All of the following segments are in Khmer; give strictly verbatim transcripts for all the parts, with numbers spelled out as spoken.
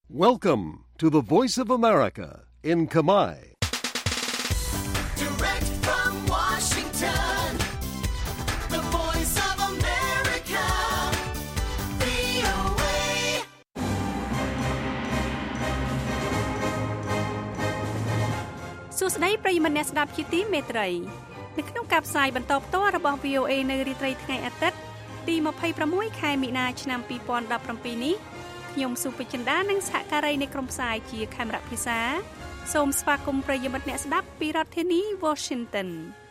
Welcome to the Voice of America in Khmer. Direct from Washington, the Voice of America, វី អូ เอសួស្តីប្រិយមិត្តអ្នកស្ដាប់ជាទីមេត្រីនៅក្នុងការផ្សាយបន្តផ្ទាល់របស់ វី អូ เอ នៅរាត្រីថ្ងៃអាទិត្យទីម្ភៃប្រាំមួយខែមីនាឆ្នាំពីរពាន់ដប់ប្រាំពីរនេះខ្ញុំសុភចិន្តានិងសហការីនៃក្រុមផ្សាយជាខេមរៈភិសាសូមស្វាគមន៍ប្រិយមិត្តអ្នកស្ដាប់ពីរដ្ឋធានី Washington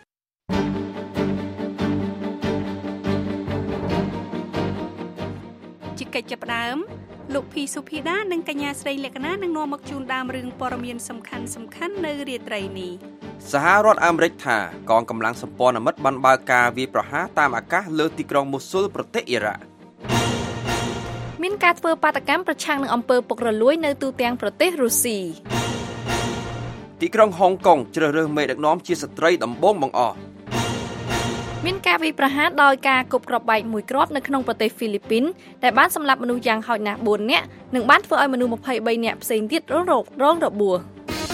ជាកិច្ចចាប់ផ្ដើមលោកភីសុភីដានិងកញ្ញាស្រីលក្ខណានឹងនាំមកជូនដើមរឿងព័ត៌មានសំខាន់សំខាន់នៅរាត្រីនេះសហរដ្ឋអាមេរិកថាកងកម្លាំងសម្ព័ន្ធមិត្តបានបើកការវាយប្រហារតាមអាកាសលើទីក្រុងមូស៊ុលប្រទេសអ៊ីរ៉ាក់មានការធ្វើបាតកម្មប្រឆាំងនឹងអំពើពុករលួយនៅទូទាំងប្រទេសរុស្ស៊ីទីក្រុងហុងកុងជ្រើសរើសមេដឹកនាំជាស្ត្រីដំបូងបង្អស់មានការវាយប្រហារដោយការគប់គ្រាប់បែកមួយគ្រាប់នៅក្នុងប្រទេសហ្វីលីពីនដែលបានសម្លាប់មនុស្សយ៉ាងហោចណាស់បួននាក់និងបានធ្វើឲ្យមនុស្សម្ភៃបីនាក់ផ្សេងទៀតរងរងរបួស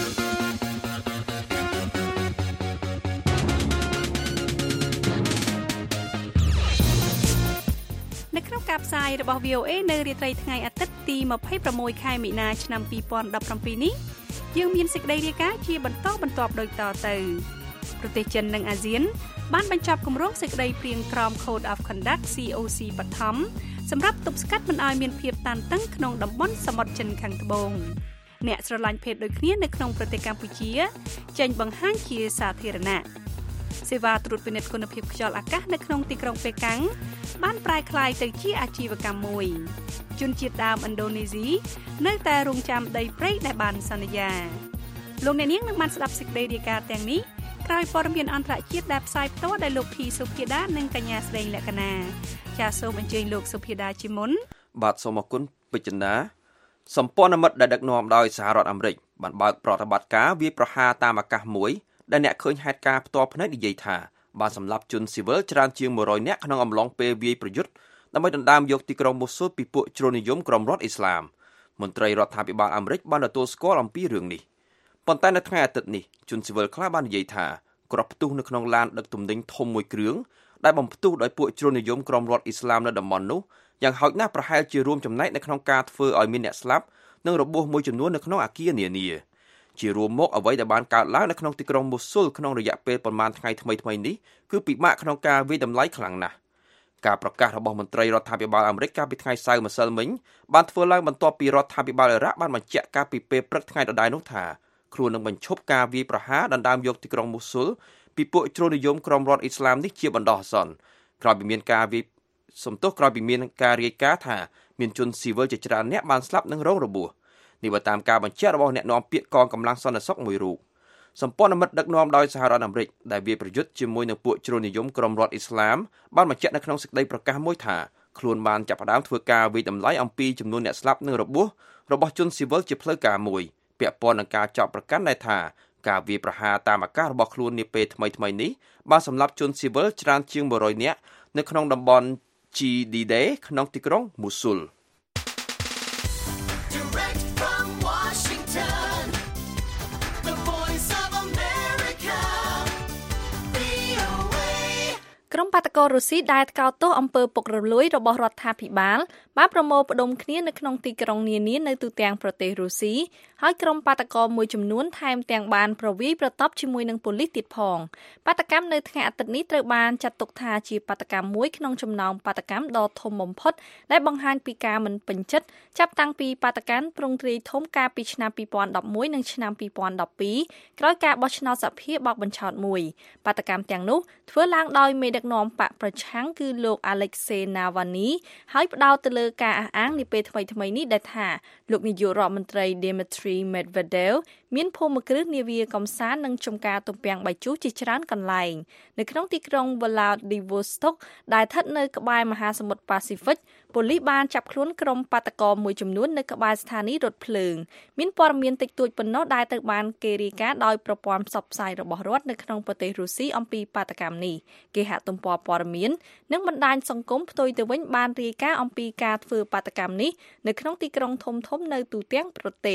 នៅក្នុងការផ្សាយរបស់ វី អូ เอ នៅរាត្រីថ្ងៃអាទិត្យទីម្ភៃប្រាំមួយខែមីនាឆ្នាំពីរពាន់ដប់ប្រាំពីរនេះយើងមានសេចក្តីរាយការណ៍ជាបន្តបន្ទាប់ដូចតទៅប្រទេសចិននិងអាស៊ានបានបញ្ចប់គម្រោងសេចក្តីព្រាងក្រម Code of Conduct ซี អូ ซี បឋមសម្រាប់ទប់ស្កាត់មិនឲ្យមានភាពតានតឹងក្នុងតំបន់សមុទ្រចិនខាងត្បូងអ្នកស្រឡាញ់ភេទដូចគ្នានៅក្នុងប្រទេសកម្ពុជាចេញបង្ហាញជាសាធារណៈសេវាត្រួតពិនិត្យគុណភាពខ្យល់អាកាសនៅក្នុងទីក្រុងប៉េកាំងបានប្រែក្លាយទៅជាអាជីវកម្មមួយជនជាតិដើមឥណ្ឌូនេស៊ីនៅតែរងចាំដីព្រៃដែលបានសន្យាលោកអ្នកនាងនឹងបានស្ដាប់សេចក្តីរាយការណ៍ទាំងនេះក្រោយព័ត៌មានអន្តរជាតិដែលផ្សាយផ្ទាល់ដោយលោកភីសុភាដានិងកញ្ញាស្រីលក្ខណាចាសសូមអញ្ជើញលោកសុភាដាជាមុនបាទសូមអរគុណពេជ្រចិន្តាសម្ព័ន្ធមិត្តដែលដឹកនាំដោយសហរដ្ឋអាមេរិកបានបើកប្រតិបត្តិការវាយប្រហារតាមអាកាសមួយដែលអ្នកឃើញហេតុការណ៍ផ្ទាល់ភ្នែកនិយាយថាបានសម្លាប់ជនស៊ីវិលច្រើនជាងមួយរយនាក់ក្នុងអំឡុងពេលវាយប្រយុទ្ធដើម្បីដណ្ដើមយកទីក្រុងមូស៊ុលពីពួកជ្រុលនិយមក្រុមរដ្ឋអ៊ីស្លាមមន្ត្រីរដ្ឋាភិបាលអាមេរិកបានទទួលស្គាល់អំពីរឿងនេះប៉ុន្តែនៅថ្ងៃអាទិត្យនេះជនស៊ីវិលខ្លះបាននិយាយថាគ្រាប់ផ្ទុះនៅក្នុងឡានដឹកទំនិញធំមួយគ្រឿងដែលបំផ្ទុះដោយពួកជ្រុលនិយមក្រុមរដ្ឋអ៊ីស្លាមនៅតំបន់នោះយ៉ាងហោចណាស់ប្រហែលជារួមចំណែកនៅក្នុងការធ្វើឲ្យមានអ្នកស្លាប់និងរបួសមួយចំនួននៅក្នុងអគារនានាជារួមមកអ្វីដែលបានកើតឡើងនៅក្នុងទីក្រុងមូស៊ុលក្នុងរយៈពេលប្រមាណថ្ងៃថ្មីៗនេះគឺពិបាកក្នុងការវិតម្លៃខ្លាំងណាស់ការប្រកាសរបស់មន្ត្រីរដ្ឋាភិបាលអាមេរិកកាលពីថ្ងៃសៅរ៍ម្សិលមិញបានធ្វើឡើងបន្ទាប់ពីរដ្ឋាភិបាលអ៊ីរ៉ាក់បានបញ្ជាក់កាលពីពេលព្រឹកថ្ងៃដដែលនោះថាខ្លួននឹងបញ្ឈប់ការវាយប្រហារដណ្ដើមយកទីក្រុងមូស៊ុលពីពួកជ្រុលនិយមក្រុមរដ្ឋអ៊ីស្លាមនេះជាបណ្ដោះអាសន្នក្រោយពីមានការវាយសំទោសក្រោយពីមានការរាយការណ៍ថាមានជនស៊ីវិលជាច្រើនអ្នកបានស្លាប់និងរងរបួសនេះបើតាមការបញ្ជាក់របស់អ្នកនាំពាក្យកងកម្លាំងសន្តិសុខមួយរូបសម្ព័ន្ធមិត្តដឹកនាំដោយសហរដ្ឋអាមេរិកដែលវាយប្រយុទ្ធជាមួយនឹងពួកជ្រុលនិយមក្រុមរដ្ឋអ៊ីស្លាមបានបញ្ជាក់នៅក្នុងសេចក្តីប្រកាសមួយថាខ្លួនបានចាប់ផ្ដើមធ្វើការវិតម្លៃអំពីចំនួនអ្នកស្លាប់និងរបួសរបស់ជនស៊ីវិលជាផ្លូវការមួយពាក់ព័ន្ធនឹងការចោទប្រកាន់ដែលថាការវាយប្រហារតាមអាកាសរបស់ខ្លួននាពេលថ្មីៗនេះបានសម្លាប់ជនស៊ីវិលច្រើនជាងមួយរយនាក់នៅក្នុងតំបន់ ជី ឌី Day ក្នុងទីក្រុងមូស៊ុលក្រុមបាតកោរុស្ស៊ីដែលថ្កោលទោសអំពើពុករលួយរបស់រដ្ឋាភិបាលបានប្រមូលផ្ដុំគ្នានៅក្នុងទីក្រុងនានានៅទូទាំងប្រទេសរុស្ស៊ីហើយក្រុមបាតកោមួយចំនួនថែមទាំងបានប្រវាយប្រតបជាមួយនឹងប៉ូលីសទៀតផងបាតកម្មនៅថ្ងៃអាទិត្យនេះត្រូវបានចាត់ទុកថាជាបាតកម្មមួយក្នុងចំណោមបាតកម្មដ៏ធំបំផុតដែលបង្ហាញពីការមិនពេញចិត្តចាប់តាំងពីបាតកម្មទ្រង់ទ្រាយធំកាលពីឆ្នាំពីរពាន់ដប់មួយនិងឆ្នាំពីរពាន់ដប់ពីរក្រោយការបោះឆ្នោតសភាបោកបញ្ឆោតមួយបាតកម្មទាំងនោះធ្វើឡើងដោយមេដឹកនាំបកប្រឆាំងគឺលោក Alexei Navalny ហើយផ្ដោតទៅលើការអះអាងនាពេលថ្មីៗនេះដែលថាលោកនាយករដ្ឋមន្ត្រី Dmitry Medvedev មានភូមិគ្រឹះនាវាកំសាន្តនិងចំការទំពាំងបាយជូរជាច្រើនកន្លែងនៅក្នុងទីក្រុង Vladivostok ដែលស្ថិតនៅក្បែរមហាសមុទ្រប៉ាស៊ីហ្វិកប៉ូលីសបានចាប់ខ្លួនក្រុមបាតកោមួយចំនួននៅក្បែរស្ថានីយ៍រថភ្លើងមានព័ត៌មានតិចតួចប៉ុណ្ណោះដែលត្រូវបានគេរាយការណ៍ដោយប្រព័ន្ធផ្សព្វផ្សាយរបស់រដ្ឋនៅក្នុងប្រទេសរុស្ស៊ីអំពីបាតកម្មនេះគេហទំព័រព័ត៌មាននិងបណ្ដាញសង្គមផ្ទុយទៅវិញបានរាយការណ៍អំពីការធ្វើបាតកម្មនេះនៅក្នុងទីក្រុងធំៗនៅទូទាំងប្រទេស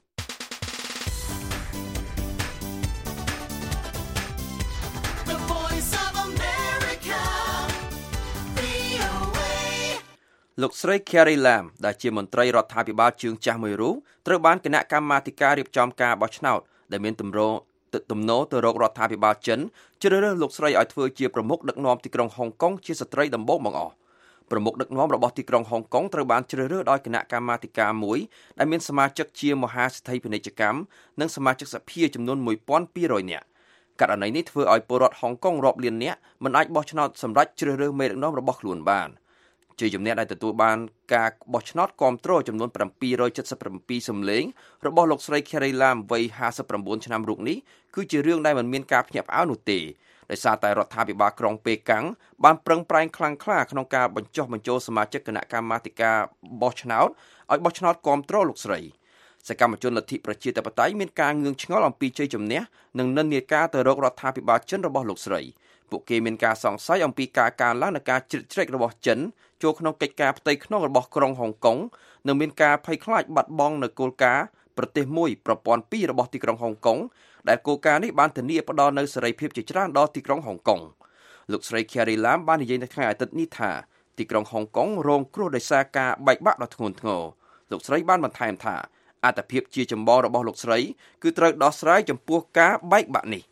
លោកស្រី Carrie Lam ដែលជាមន្ត្រីរដ្ឋាភិបាលជើងចាស់មួយរូបត្រូវបានគណៈកម្មាធិការរៀបចំការបោះឆ្នោតដែលមានទំរងទំនោរទៅរករដ្ឋាភិបាលចិនជ្រើសរើសលោកស្រីឲ្យធ្វើជាប្រមុខដឹកនាំទីក្រុងហុងកុងជាស្ត្រីដំបូងបង្អស់ប្រមុខដឹកនាំរបស់ទីក្រុងហុងកុងត្រូវបានជ្រើសរើសដោយគណៈកម្មាធិការមួយដែលមានសមាជិកជាមហាសេដ្ឋីពាណិជ្ជកម្មនិងសមាជិកសភាចំនួនមួយពាន់ពីររយនាក់ករណីនេះធ្វើឲ្យពលរដ្ឋហុងកុងរាប់លាននាក់មិនអាចបោះឆ្នោតសម្រេចជ្រើសរើសមេដឹកនាំរបស់ខ្លួនបានជាជំនះដែលទទួលបានការបោះឆ្នោតគាំទ្រចំនួនbảy trăm bảy mươi bảyសំឡេងរបស់លោកស្រី Carrie Lam វ័យห้าสิบเก้าឆ្នាំរូបនេះគឺជារឿងដែលមិនមានការភ្ញាក់ផ្អើលនោះទេដោយសារតែរដ្ឋាភិបាលក្រុងប៉េកាំងបានប្រឹងប្រែងខ្លាំងក្លាក្នុងការបញ្ចុះបញ្ចូលសមាជិកគណៈកម្មាធិការបោះឆ្នោតឲ្យបោះឆ្នោតគាំទ្រលោកស្រីសកម្មជនលទ្ធិប្រជាធិបតេយ្យមានការងឿងឆ្ងល់អំពីជ័យជំនះនិងនិន្នាការទៅរករដ្ឋាភិបាលចិនរបស់លោកស្រីពួកគេមានការសង្ស័យអំពីការកើនឡើងនៃការជ្រៀតជ្រែករបស់ចិនចូលក្នុងកិច្ចការផ្ទៃក្នុងរបស់ក្រុងហុងកុងនិងមានការភ័យខ្លាចបាត់បង់នូវគោលការណ៍ប្រទេសមួយប្រព័ន្ធពីររបស់ទីក្រុងហុងកុងដែលគោលការណ៍នេះបានធានាផ្ដល់នូវសេរីភាពជាច្រើនដល់ទីក្រុងហុងកុងលោកស្រី Carrie Lam បាននិយាយនៅថ្ងៃអាទិត្យនេះថាទីក្រុងហុងកុងរងគ្រោះដោយសារការបែកបាក់ដ៏ធ្ងន់ធ្ងរលោកស្រីបានបន្ថែមថាអត្ថភាពជាចម្បងរបស់លោកស្រីគឺត្រូវដោះស្រាយចំពោះការបែកបាក់នេះ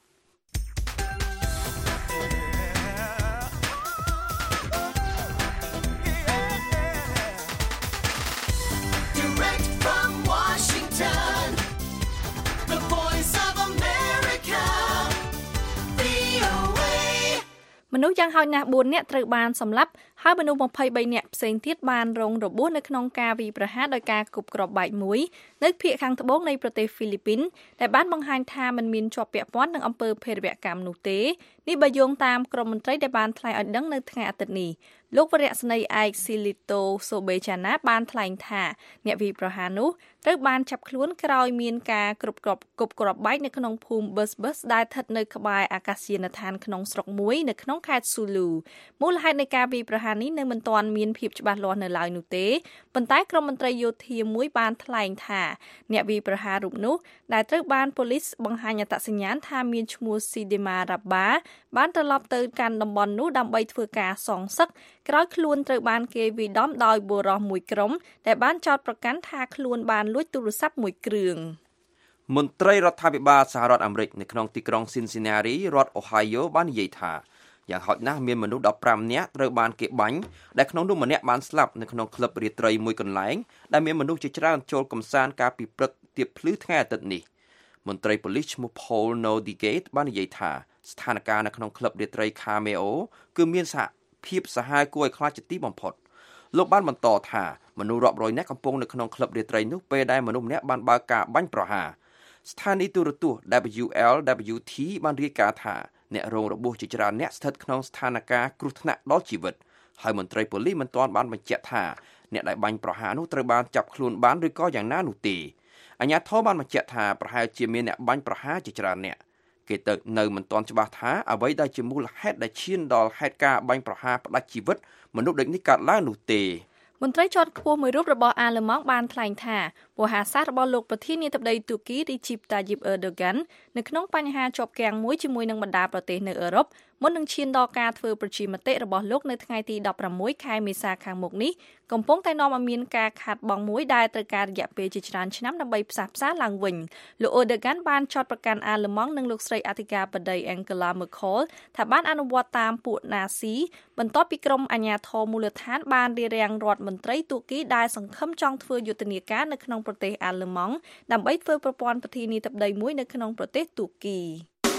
មនុស្សយ៉ាងហោចណាស់បួននាក់ត្រូវបានសម្លាប់ហើយមនុស្សยี่สิบสามនាក់ផ្សេងទៀតបានរងរបួសនៅក្នុងការវាយប្រហារដោយការគប់គ្រាប់បែកមួយនៅភាគខាងត្បូងនៃប្រទេសហ្វីលីពីនដែលបានបង្ហាញថាมันមានជាប់ពាក់ព័ន្ធនឹងអំពើភេរវកម្មនោះទេនេះបើយោងតាមក្រុមមន្ត្រីដែលបានថ្លែងឲ្យដឹងនៅថ្ងៃអាទិត្យនេះលោកវរៈស្នីឯកស៊ីលីតូសូបេចាណាបានថ្លែងថាអ្នកវាយប្រហារនោះត្រូវបានចាប់ខ្លួនក្រោយមានការគ្រប់គ្រាប់គប់គ្រាប់បែកនៅក្នុងភូមិបឹសបឹសដែលស្ថិតនៅក្បែរអាកាសយានដ្ឋានក្នុងស្រុកមួយនៅក្នុងខេត្តស៊ូលូមូលហេតុនៃការវាយប្រហារនេះនៅមិនទាន់មានភាពច្បាស់លាស់នៅឡើយនោះទេប៉ុន្តែក្រុមមន្ត្រីយោធាមួយបានថ្លែងថាអ្នកវាយប្រហាររូបនោះដែលត្រូវបានប៉ូលីសបង្ហាញអត្តសញ្ញាណថាមានឈ្មោះស៊ីដេម៉ារ៉ាបាបានត្រឡប់ទៅកាន់តំបន់នោះដើម្បីធ្វើការសងសឹកក្រោយខ្លួនត្រូវបានគេវាយដំដោយបុរសមួយក្រុមដែលបានចោទប្រកាន់ថាខ្លួនបានលួចទូរស័ព្ទមួយគ្រឿងមន្ត្រីរដ្ឋាភិបាលសហរដ្ឋអាមេរិកនៅក្នុងទីក្រុង Cincinnati រដ្ឋ Ohio បាននិយាយថាយ៉ាងហោចណាស់មានមនុស្សដប់ប្រាំនាក់ត្រូវបានគេបាញ់ដែលក្នុងនោះម្នាក់បានស្លាប់នៅក្នុងក្លឹបរាត្រីមួយកន្លែងដែលមានមនុស្សជាច្រើនចូលកំសាន្តកាលពីព្រឹកទៀបភ្លឺថ្ងៃអាទិត្យនេះមន្ត្រីប៉ូលីសឈ្មោះ Paul Nodigate បាននិយាយថាស្ថានភាពនៅក្នុងក្លឹបរាត្រី Cameo គឺមានសហភាពសាហាវគួរឲ្យខ្លាចជាទីបំផុតលោកបានបន្តថាមនុស្សរាប់រយនាក់កំពុងនៅក្នុងក្លឹបរាត្រីនោះពេលដែលមនុស្សម្នាក់បានបើកការបាញ់ប្រហារស្ថានីយទូរទស្សន៍ W L W T បានរាយការណ៍ថាអ្នករងរបួសជាច្រើនអ្នកស្ថិតក្នុងស្ថានភាពគ្រោះថ្នាក់ដល់ជីវិតហើយមន្ត្រីប៉ូលីសមិនទាន់បានបញ្ជាក់ថាអ្នកដែលបាញ់ប្រហារនោះត្រូវបានចាប់ខ្លួនបានឬក៏យ៉ាងណានោះទេអាជ្ញាធរបានបញ្ជាក់ថាប្រហែលជាមានអ្នកបាញ់ប្រហារជាច្រើនអ្នកគេទៅនៅមិនទាន់ច្បាស់ថាអ្វីដែលជាមូលហេតុដែលឈានដល់ហេតុការណ៍បាញ់ប្រហារផ្ដាច់ជីវិតមនុស្សដូចនេះកើតឡើងនោះទេមន្ត្រីជាន់ខ្ពស់មួយរូបរបស់អាល្លឺម៉ង់បានថ្លែងថាវោហារសាស្ត្ររបស់លោកប្រធានាធិបតីទូគីរីជីបតាយីបអឺដូហ្គាននៅក្នុងបញ្ហាជាប់គាំងមួយជាមួយនឹងបណ្ដាប្រទេសនៅអឺរ៉ុបមុននឹងឈានដល់ការធ្វើប្រជាមតិរបស់លោកនៅថ្ងៃទីដប់ប្រាំមួយខែមេសាខាងមុខនេះកំពុងតែនាំឲ្យមានការខាតបង់មួយដែលត្រូវការរយៈពេលជាច្រើនឆ្នាំដើម្បីផ្សះផ្សាឡើងវិញលោកអឺដូហ្គានបានចោទប្រកាន់អាល្លឺម៉ង់និងលោកស្រីអធិការបតី Angela Merkel ថាបានអនុវត្តតាមពួកណាស៊ីបន្ទាប់ពីក្រុមអាជ្ញាធរមូលដ្ឋានបានរារាំងរដ្ឋមន្ត្រីទូគីដែលសង្ឃឹមចង់ធ្វើយុទ្ធនាការនៅក្នុងប្រទេសអាល្លឺម៉ង់ដើម្បីធ្វើប្រព័ន្ធប្រធានាធិបតីមួយនៅក្នុងប្រទេសទូគី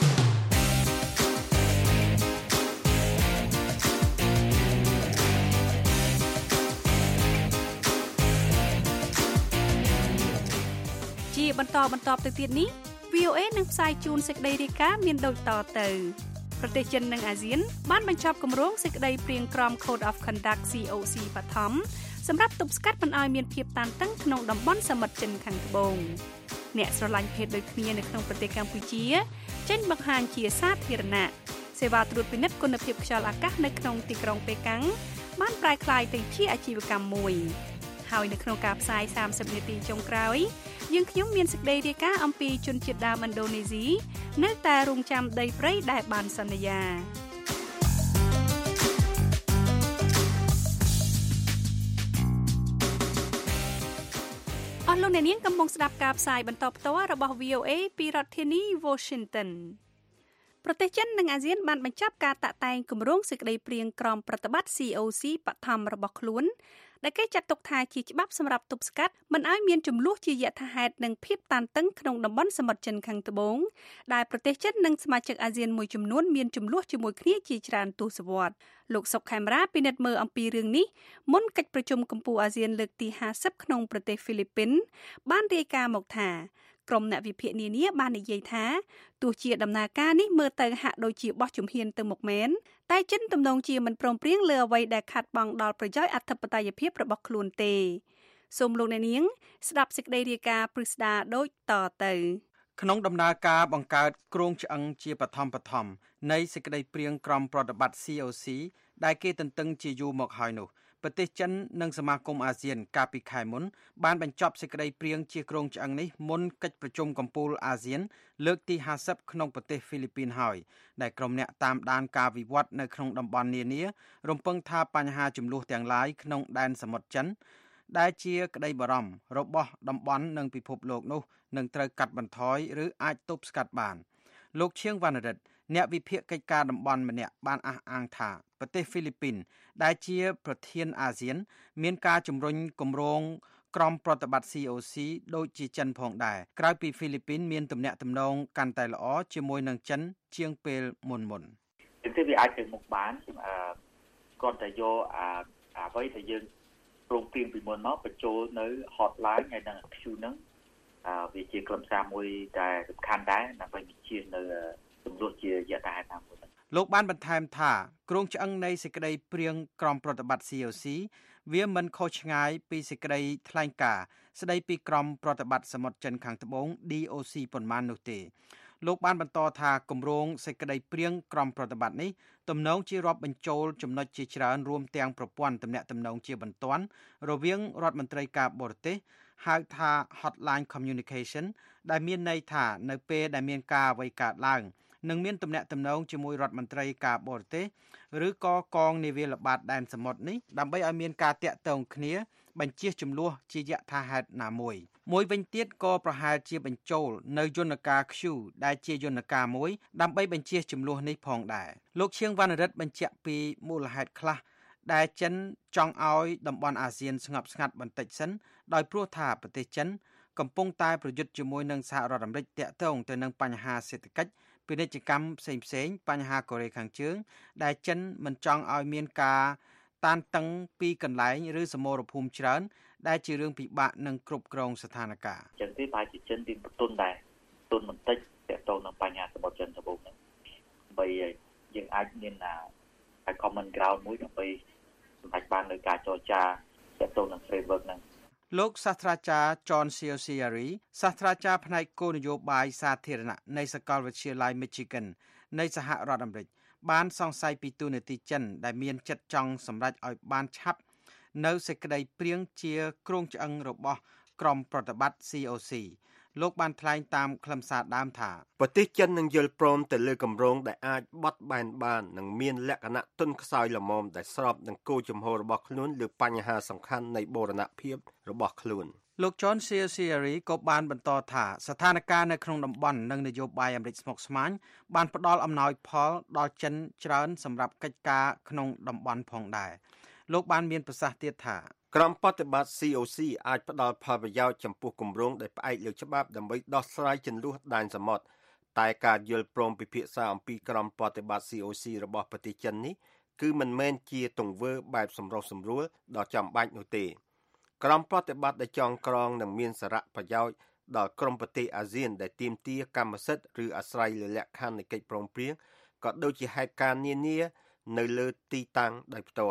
ជាបន្តបន្តទៅទៀតនេះ V O A នឹងផ្សាយជូនសេចក្តីរាយការណ៍មានដូចតទៅប្រទេសចិននិងអាស៊ានបានបញ្ចប់គម្រោងសេចក្តីព្រាងក្រម Code of Conduct C O C បឋមសម្រាប់ទប់ស្កាត់មិនឲ្យមានភាពតានតឹងក្នុងតំបន់សមុទ្រចិនខាងត្បូងអ្នកស្រឡាញ់ភេទដូចគ្នានៅក្នុងប្រទេសកម្ពុជាចេញបង្ហាញជាសាធារណៈសេវាត្រួតពិនិត្យគុណភាពខ្យល់អាកាសនៅក្នុងទីក្រុងប៉េកាំងបានប្រែក្លាយទៅជាអាជីវកម្មមួយហើយនៅក្នុងការផ្សាយសាមសិបនាទីចុងក្រោយយើងខ្ញុំមានសេចក្តីរាយការណ៍អំពីជនជាតិដើមឥណ្ឌូនេស៊ីនៅតែរងចាំដីព្រៃដែលបានសន្យាអស់លោកអ្នកនាងកំពុងស្ដាប់ការផ្សាយបន្តផ្ទាល់របស់ វី អូ អេ ពីរដ្ឋធានី Washington ប្រទេសចិននិងអាស៊ានបានបញ្ចប់ការតាក់តែងគម្រោងសេចក្តីព្រាងក្រមប្រតិបត្តិ ซี អូ ស៊ី បឋមរបស់ខ្លួនដែលគេចាត់ទុកថាជាច្បាប់សម្រាប់ទប់ស្កាត់មិនឲ្យមានចំនួនជាយថាហេតុនិងភាពតានតឹងក្នុងតំបន់សមុទ្រចិនខាងត្បូងដែលប្រទេសចិននិងសមាជិកអាស៊ានមួយចំនួនមានចំនួនជាមួយគ្នាជាច្រើនទសវត្សរ៍លោកសុកខេមរាពិនិត្យមើលអំពីរឿងនេះមុនកិច្ចប្រជុំកំពូលអាស៊ានលើកទីห้าสิบក្នុងប្រទេសហ្វីលីពីនបានរាយការណ៍មកថាក្រុមអ្នកវិភាគនានាបាននិយាយថាទោះជាដំណើរការនេះមើលទៅហាក់ដូចជាបោះជំហានទៅមុខមែនតែចិនទំនងជាមិនព្រមព្រៀងលើអ្វីដែលខាត់បងដល់ប្រយោជន៍អធិបតេយ្យភាពរបស់ខ្លួនទេសូមលោកអ្នកនាងស្ដាប់សេចក្តីរាយការណ៍ព្រឹស្ដាដូចតទៅក្នុងដំណើរការបង្កើតគ្រោងឆ្អឹងជាបឋមបឋមនៃសេចក្តីព្រាងក្រមប្រតិបត្តិ ซี អូ ស៊ី ដែលគេទន្ទឹងជាយូរមកហើយនោះប្រទេសចិននិងសមាគមអាស៊ានកាលពីខែមុនបានបញ្ចប់សេចក្តីព្រាងជាគ្រោងឆ្អឹងនេះមុនកិច្ចប្រជុំកំពូលអាស៊ានលើកទីห้าสิบក្នុងប្រទេសហ្វីលីពីនហើយដែលក្រុមអ្នកតាមដានការវិវត្តនៅក្នុងតំបន់នានារំពឹងថាបញ្ហាចំនួនទាំងឡាយក្នុងដែនសមុទ្រចិនដែលជាក្តីបារម្ភរបស់តំបន់និងពិភពលោកនោះនឹងត្រូវកាត់បន្ថយឬអាចទប់ស្កាត់បានលោកឈៀងវណ្ណរិទ្ធអ្នកវិភាគកិច្ចការតំបន់ម្នាក់បានអះអាងថាប្រទេសហ្វីលីពីនដែលជាប្រធានអាស៊ានមានការជំរុញគម្រោងក្រមប្រតិបត្តិ ซี អូ ស៊ី ដូចជាចិនផងដែរក្រៅពីហ្វីលីពីនមានទំនាក់ទំនងកាន់តែល្អជាមួយនឹងចិនជាងពេលមុនមុនគឺវាអាចទៅមុខបានអឺគាត់តែយកអាអ្វីដែលយើងព្រមព្រៀងពីមុនមកបញ្ចូលនៅ hotline ហើយនឹង queue ហ្នឹងអឺវាជាក្រុមសារមួយដែលសំខាន់ដែរដើម្បីបញ្ជានៅចំនួនជាយថាហេតុណាមួយលោកបានបន្ថែមថាគ្រោងឆ្អឹងនៃសេចក្តីព្រៀងក្រមប្រតិបត្តិ ซี អូ ស៊ី វាមិនខុសឆ្ងាយពីសេចក្តីថ្លែងការណ៍ស្តីពីក្រមប្រតិបត្តិសមុទ្រចិនខាងត្បូង ឌី អូ ស៊ី ប៉ុន្មាននោះទេលោកបានបន្តថាគម្រោងសេចក្តីព្រៀងក្រមប្រតិបត្តិនេះទំនងជារាប់បញ្ចូលចំណុចជាច្រើនរួមទាំងប្រព័ន្ធទំនាក់ទំនងជាបន្ទាន់រវាងរដ្ឋមន្ត្រីការបរទេស ហៅថា hotline communication ដែលមានន័យថានៅពេលដែលមានការអ្វីកើតឡើងនឹងមានទំនាក់ទំនងជាមួយរដ្ឋមន្ត្រីការបរទេសឬក៏កងនាវាល្បាតដែនសមុទ្រនេះដើម្បីឲ្យមានការតាក់ទងគ្នាបញ្ជាចំនួនជាយថាហេតុណាមួយមួយវិញទៀតក៏ប្រហែលជាបញ្ចូលនៅយន្តការ Queue ដែលជាយន្តការមួយដើម្បីបញ្ជាចំនួននេះផងដែរលោកឈៀងវណ្ណរិទ្ធបញ្ជាក់ពីមូលហេតុខ្លះដែលចិនចង់ឲ្យតំបន់អាស៊ានស្ងប់ស្ងាត់បន្តិចសិនដោយព្រោះថាប្រទេសចិនកំពុងតែប្រយុទ្ធជាមួយនឹងសហរដ្ឋអាមេរិកតាក់ទងទៅនឹងបញ្ហាសេដ្ឋកិច្ចពាណិជ្ជកម្មផ្សេងៗបញ្ហាកូរ៉េខាងជើងដែលចិនមិនចង់ឲ្យមានការតានតឹងពីកន្លែងឬសមរភូមិច្រើនដែលជារឿងពិបាកនឹងគ្រប់គ្រងស្ថានភាពចឹងទេប្រហែលជាចិនទីបន្ទុនដែរទុនបន្តិចតាក់ទងនឹងបញ្ហាសមុទ្រចិនត្បូងហ្នឹងដើម្បីយើងអាចមានអា common ground មួយដើម្បីសម្រេចបាននៅការចរចាទាក់ទងនឹង framework ហ្នឹងលោកសាស្ត្រាចារ្យ John Ciociari សាស្ត្រាចារ្យផ្នែកគោលនយោបាយសាធារណៈនៃសាកលវិទ្យាល័យ Michigan នៃសហរដ្ឋអាមេរិកបានសង្ស័យពីទូនាទីចិនដែលមានចិត្តចង់សម្រេចឲ្យបានឆាប់នៅសេចក្តីព្រាងជាគ្រោងឆ្អឹងរបស់ក្រមប្រតិបត្តិ ซี អូ ស៊ី លោកបានថ្លែងតាមខ្លឹមសារដើមថាប្រទេសចិននឹងយល់ព្រមទៅលើគម្រោងដែលអាចបត់បែនបាននិងមានលក្ខណៈទន់ខ្សោយល្មមដែលស្របនឹងគោលជំហររបស់ខ្លួនលើបញ្ហាសំខាន់នៃបូរណភាពរបស់ខ្លួនលោក John Ciociari ក៏បានបន្តថាស្ថានភាពនៅក្នុងតំបន់និងនយោបាយអាមេរិកស្មុគស្មាញបានផ្ដល់អំណោយផលដល់ចិនច្រើនសម្រាប់កិច្ចការក្នុងតំបន់ផងដែរលោកបានមានប្រសាសន៍ទៀតថាក្រមប្រតិបត្តិ ซี អូ ស៊ី អាចផ្ដល់ផលប្រយោជន៍ចំពោះគម្រោងដែលផ្អែកលើច្បាប់ដើម្បីដោះស្រាយជម្លោះដែនសមុទ្រតែការយល់ព្រមពិភាក្សាអំពីក្រមប្រតិបត្តិ ซี អូ ស៊ី របស់ប្រទេសចិននេះគឺមិនមែនជាទង្វើបែបសម្រុះសម្រួលដ៏ចាំបាច់នោះទេក្រមប្រតិបត្តិដែលចងក្រងនិងមានសារៈប្រយោជន៍ដល់ក្រុមប្រទេសអាស៊ានដែលទាមទារកម្មសិទ្ធិឬអាស្រ័យលើលក្ខខណ្ឌនៃកិច្ចព្រមព្រៀងក៏ដូចជាហេតុការណ៍នានានៅលើទីតាំងដោយផ្ទាល់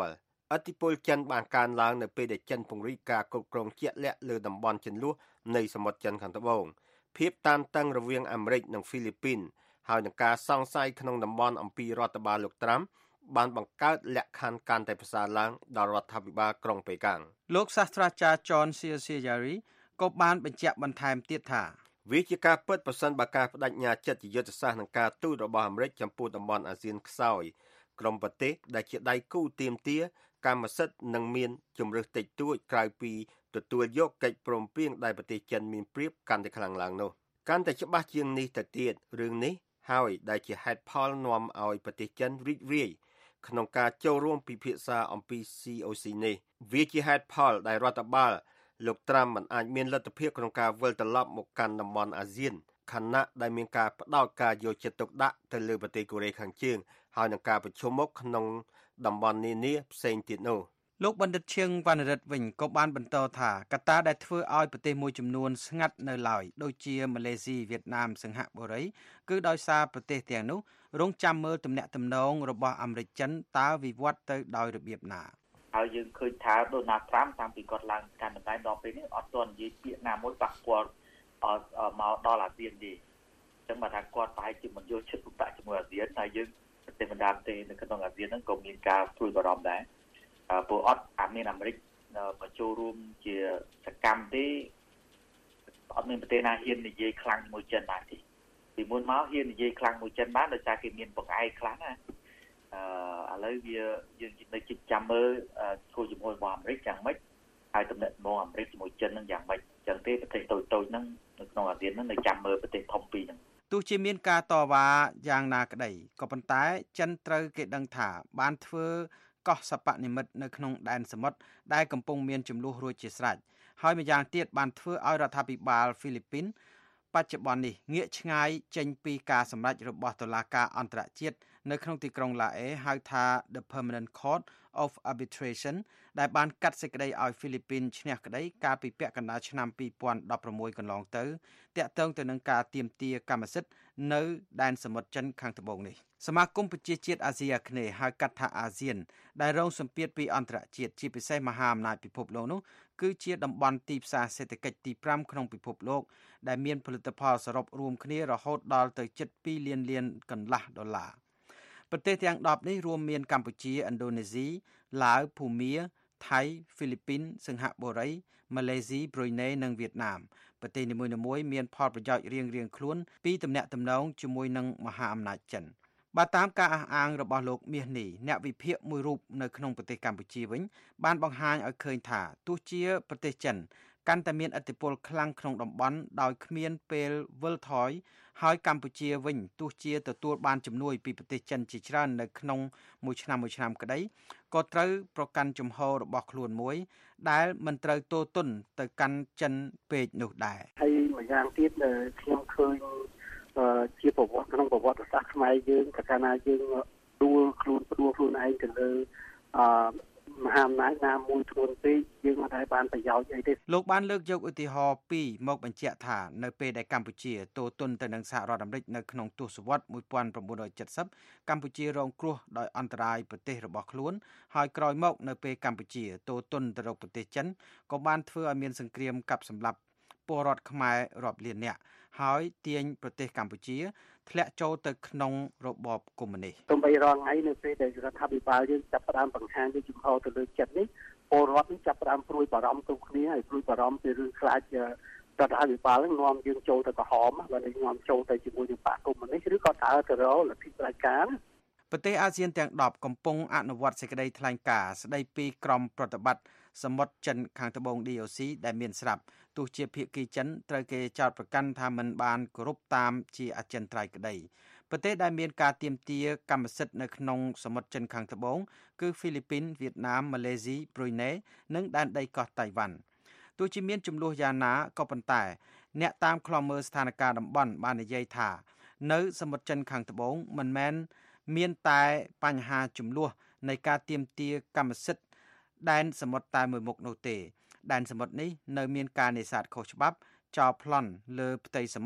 ឥទ្ធិពលចិនបានកើនឡើងនៅពេលដែលចិនពង្រីកការគ្រប់គ្រងជាក់លាក់លើតំបន់ជម្លោះនៃសមុទ្រចិនខាងត្បូងភាពតានតឹងរវាងអាមេរិកនិងហ្វីលីពីនហើយនឹងការសង្ស័យក្នុងតំបន់អំពីរដ្ឋបាលលោកត្រាំបានបង្កើតលក្ខខណ្ឌកាន់តែប្រសើរឡើងដល់រដ្ឋាភិបាលក្រុងប៉េកាំងលោកសាស្ត្រាចារ្យ John Cianciari ក៏បានបញ្ជាក់បន្ថែមទៀតថាវាជាការពិតប្រសិនបើការបដិញ្ញាចិត្តជាយុទ្ធសាស្ត្រនឹងការទូតរបស់អាមេរិកចំពោះតំបន់អាស៊ានខ្សោយក្រុមប្រទេសដែលជាដៃគូទាមទារកម្មសិទ្ធិនឹងមានជំរើសតិចតួចក្រៅពីទទួលយកកិច្ចព្រមព្រៀងដែលប្រទេសចិនមានប្រៀបកាន់តែខ្លាំងឡើងនោះកាន់តែច្បាស់ជាងនេះទៅទៀតរឿងនេះហើយដែលជាហេតុផលនាំឲ្យប្រទេសចិនរីករាយក្នុងការចូលរួមពិភាក្សាអំពី ซี អូ ซี នេះវាជាហេតុផលដែលរដ្ឋបាលលោកត្រាំមិនអាចមានលទ្ធភាពក្នុងការវិលត្រឡប់មកកាន់តំបន់អាស៊ានខណៈដែលមានការផ្ដោតការយកចិត្តទុកដាក់ទៅលើប្រទេសកូរ៉េខាងជើងហើយនឹងការប្រជុំមុខក្នុងតំបន់នានាផ្សេងទៀតនោះលោកបណ្ឌិតឈៀងវណ្ណរិទ្ធវិញក៏បានបន្តថាកត្តាដែលធ្វើឲ្យប្រទេសមួយចំនួនស្ងាត់នៅឡើយដូចជាម៉ាឡេស៊ីវៀតណាមសិង្ហបុរីគឺដោយសារប្រទេសទាំងនោះរងចាំមើលទំនាក់ទំនងរបស់អាមេរិកចិនតើវិវត្តទៅដោយរបៀបណាហើយយើងឃើញថាដូណាល់ត្រាំតាំងពីគាត់ឡើងកាន់តំណែងដល់ពេលនេះអត់ទាន់និយាយពាក្យណាមួយប៉ះពាល់មកដល់អាស៊ានទេអញ្ចឹងបើថាគាត់ប្រហែលជាមិនយកចិត្តទុកដាក់ជាមួយអាស៊ានហើយយើងប្រទេសបណ្ដាប្រទេសនៅក្នុងអាស៊ានហ្នឹងក៏មានការព្រួយបារម្ភដែរព្រោះអត់អាមានអាមេរិកបញ្ចូលរួមជាសកម្មទេអត់មានប្រទេសណាហ៊ាននិយាយខ្លាំងជាមួយចិនបានទេពីមុនមកហ៊ាននិយាយខ្លាំងមួយចិនបានដោយសារគេមានបង្អែកខ្លាំងណាអឺឥឡូវវាយើងនៅជិះចាំមើលធ្វើជាមួយរបស់អាមេរិកយ៉ាងម៉េចហើយតំណែងរបស់អាមេរិកជាមួយចិននឹងយ៉ាងម៉េចចឹងទេប្រទេសតូចៗហ្នឹងនៅក្នុងអាស៊ានហ្នឹងនៅចាំមើលប្រទេសធំពីរហ្នឹងទោះជាមានការតវ៉ាយ៉ាងណាក្តីក៏ប៉ុន្តែចិនត្រូវគេដឹងថាបានធ្វើកោះសពនិមិត្តនៅក្នុងដែនសមុទ្រដែលកំពុងមានចំនួនរួចជាស្រេចហើយម្យ៉ាងទៀតបានធ្វើឲ្យរដ្ឋាភិបាលហ្វីលីពីនបច្ចុប្បន្ននេះងាកឆ្ងាយចេញពីការសម្រេចរបស់តុលាការអន្តរជាតិនៅក្នុងទីក្រុងឡាអេហៅថា The Permanent Court of Arbitration ដែលបានកាត់សេចក្តីឲ្យហ្វីលីពីនឈ្នះក្តីកាលពីពាក់កណ្ដាលឆ្នាំពីរពាន់ដប់ប្រាំមួយកន្លងទៅតាក់ទងទៅនឹងការទាមទារកម្មសិទ្ធិនៅដែនសមុទ្រចិនខាងត្បូងនេះសមាគមប្រជាជាតិអាស៊ីអាគ្នេយ៍ហៅកាត់ថាអាស៊ានដែលរងសម្ពាធពីអន្តរជាតិជាពិសេសមហាអំណាចពិភពលោកនោះគឺជាតំបន់ទីផ្សារសេដ្ឋកិច្ចទីប្រាំក្នុងពិភពលោកដែលមានផលិតផលសរុបរួមគ្នារហូតដល់ទៅជិតពីរលានលានកន្លះដុល្លារប្រទេសទាំងដប់នេះរួមមានកម្ពុជាឥណ្ឌូនេស៊ីឡាវភូមាថៃហ្វីលីពីនសិង្ហបុរីម៉ាឡេស៊ីប្រ៊ុយណេនិងវៀតណាមប្រទេសនីមួយៗមានផលប្រយោជន៍រៀងៗខ្លួនពីទំនាក់ទំនងជាមួយនឹងមហាអំណាចចិនបើតាមការអះអាងរបស់លោកមាសនេះអ្នកវិភាគមួយរូបនៅក្នុងប្រទេសកម្ពុជាវិញបានបង្ហាញឲ្យឃើញថាទោះជាប្រទេសចិនកាន់តែមានឥទ្ធិពលខ្លាំងក្នុងតំបន់ដោយគ្មានពេលវិលថយហើយកម្ពុជាវិញទោះជាទទួលបានជំនួយពីប្រទេសចិនជាច្រើននៅក្នុងមួយឆ្នាំមួយឆ្នាំក្តីក៏ត្រូវប្រកាន់ជំហររបស់ខ្លួនមួយដែលមិនត្រូវទោទណ្ឌទៅកាន់ចិនពេកនោះដែរហើយម្យ៉ាងទៀតខ្ញុំឃើញជាប្រវត្តិក្នុងប្រវត្តិសាស្ត្រខ្មែរយើងកាលណាយើងដួលខ្លួនផ្ដួលខ្លួនឯងទៅលើអឺមហាអំណាចណាមួយធ្ងន់ពេកយើងអត់ដែលបានប្រយោជន៍អីទេលោកបានលើកយកឧទាហរណ៍ពីរមកបញ្ជាក់ថានៅពេលដែលកម្ពុជាទោទណ្ឌទៅនឹងសហរដ្ឋអាមេរិកនៅក្នុងទសវត្សរ៍nineteen seventyកម្ពុជារងគ្រោះដោយអន្តរាយប្រទេសរបស់ខ្លួនហើយក្រោយមកនៅពេលកម្ពុជាទោទណ្ឌទៅរកប្រទេសចិនក៏បានធ្វើឲ្យមានសង្គ្រាមកាប់សម្លាប់ពលរដ្ឋខ្មែររាប់លាននាក់ហើយទាញប្រទេសកម្ពុជាធ្លាក់ចូលទៅក្នុងរបបកុម្មុយនីសទោះបីរាល់ថ្ងៃនៅពេលដែលរដ្ឋាភិបាលយើងចាប់ផ្ដើមបង្ហាញពីជំហរទៅលើចិត្តនេះពលរដ្ឋនេះចាប់ផ្ដើមព្រួយបារម្ភគ្រប់គ្នាហើយព្រួយបារម្ភពីរឿងខ្លាចរដ្ឋាភិបាលនឹងនាំយើងចូលទៅក្រហមបើនាំចូលទៅជាមួយនឹងបកកុម្មុយនីសឬក៏ដើរទៅរកលទ្ធិប្រជាការប្រទេសអាស៊ានទាំងដប់កំពុងអនុវត្តសេចក្តីថ្លែងការណ៍ស្តីពីក្រមប្រតិបត្តិសមុទ្រចិនខាងត្បូង ឌី អូ ស៊ី ដែលមានស្រាប់ទោះជាភាគីចិនត្រូវគេចោទប្រកាន់ថាមិនបានគោរពតាមជាអចិន្ត្រៃយ៍ក្តីប្រទេសដែលមានការទាមទារកម្មសិទ្ធិនៅក្នុងសមុទ្រចិនខាងត្បូងគឺហ្វីលីពីនវៀតណាមម៉ាឡេស៊ីប្រ៊ុយណេនិងដែនដីកោះតៃវ៉ាន់ទោះជាមានចំនួនយ៉ាងណាក៏ប៉ុន្តែអ្នកតាមឃ្លាំមើលស្ថានភាពតំបន់បាននិយាយថានៅសមុទ្រចិនខាងត្បូងមិនមែនមានតែបញ្ហាចំនួននៃការទាមទារកម្មសិទ្ធិដែនសមុទ្រតែមួយមុខនោះទេដែនសមុទ្រនេះនៅមានការនេសាទខុសច្បាប់ចោលប្លន់លើផ្ទៃសមុទ្រ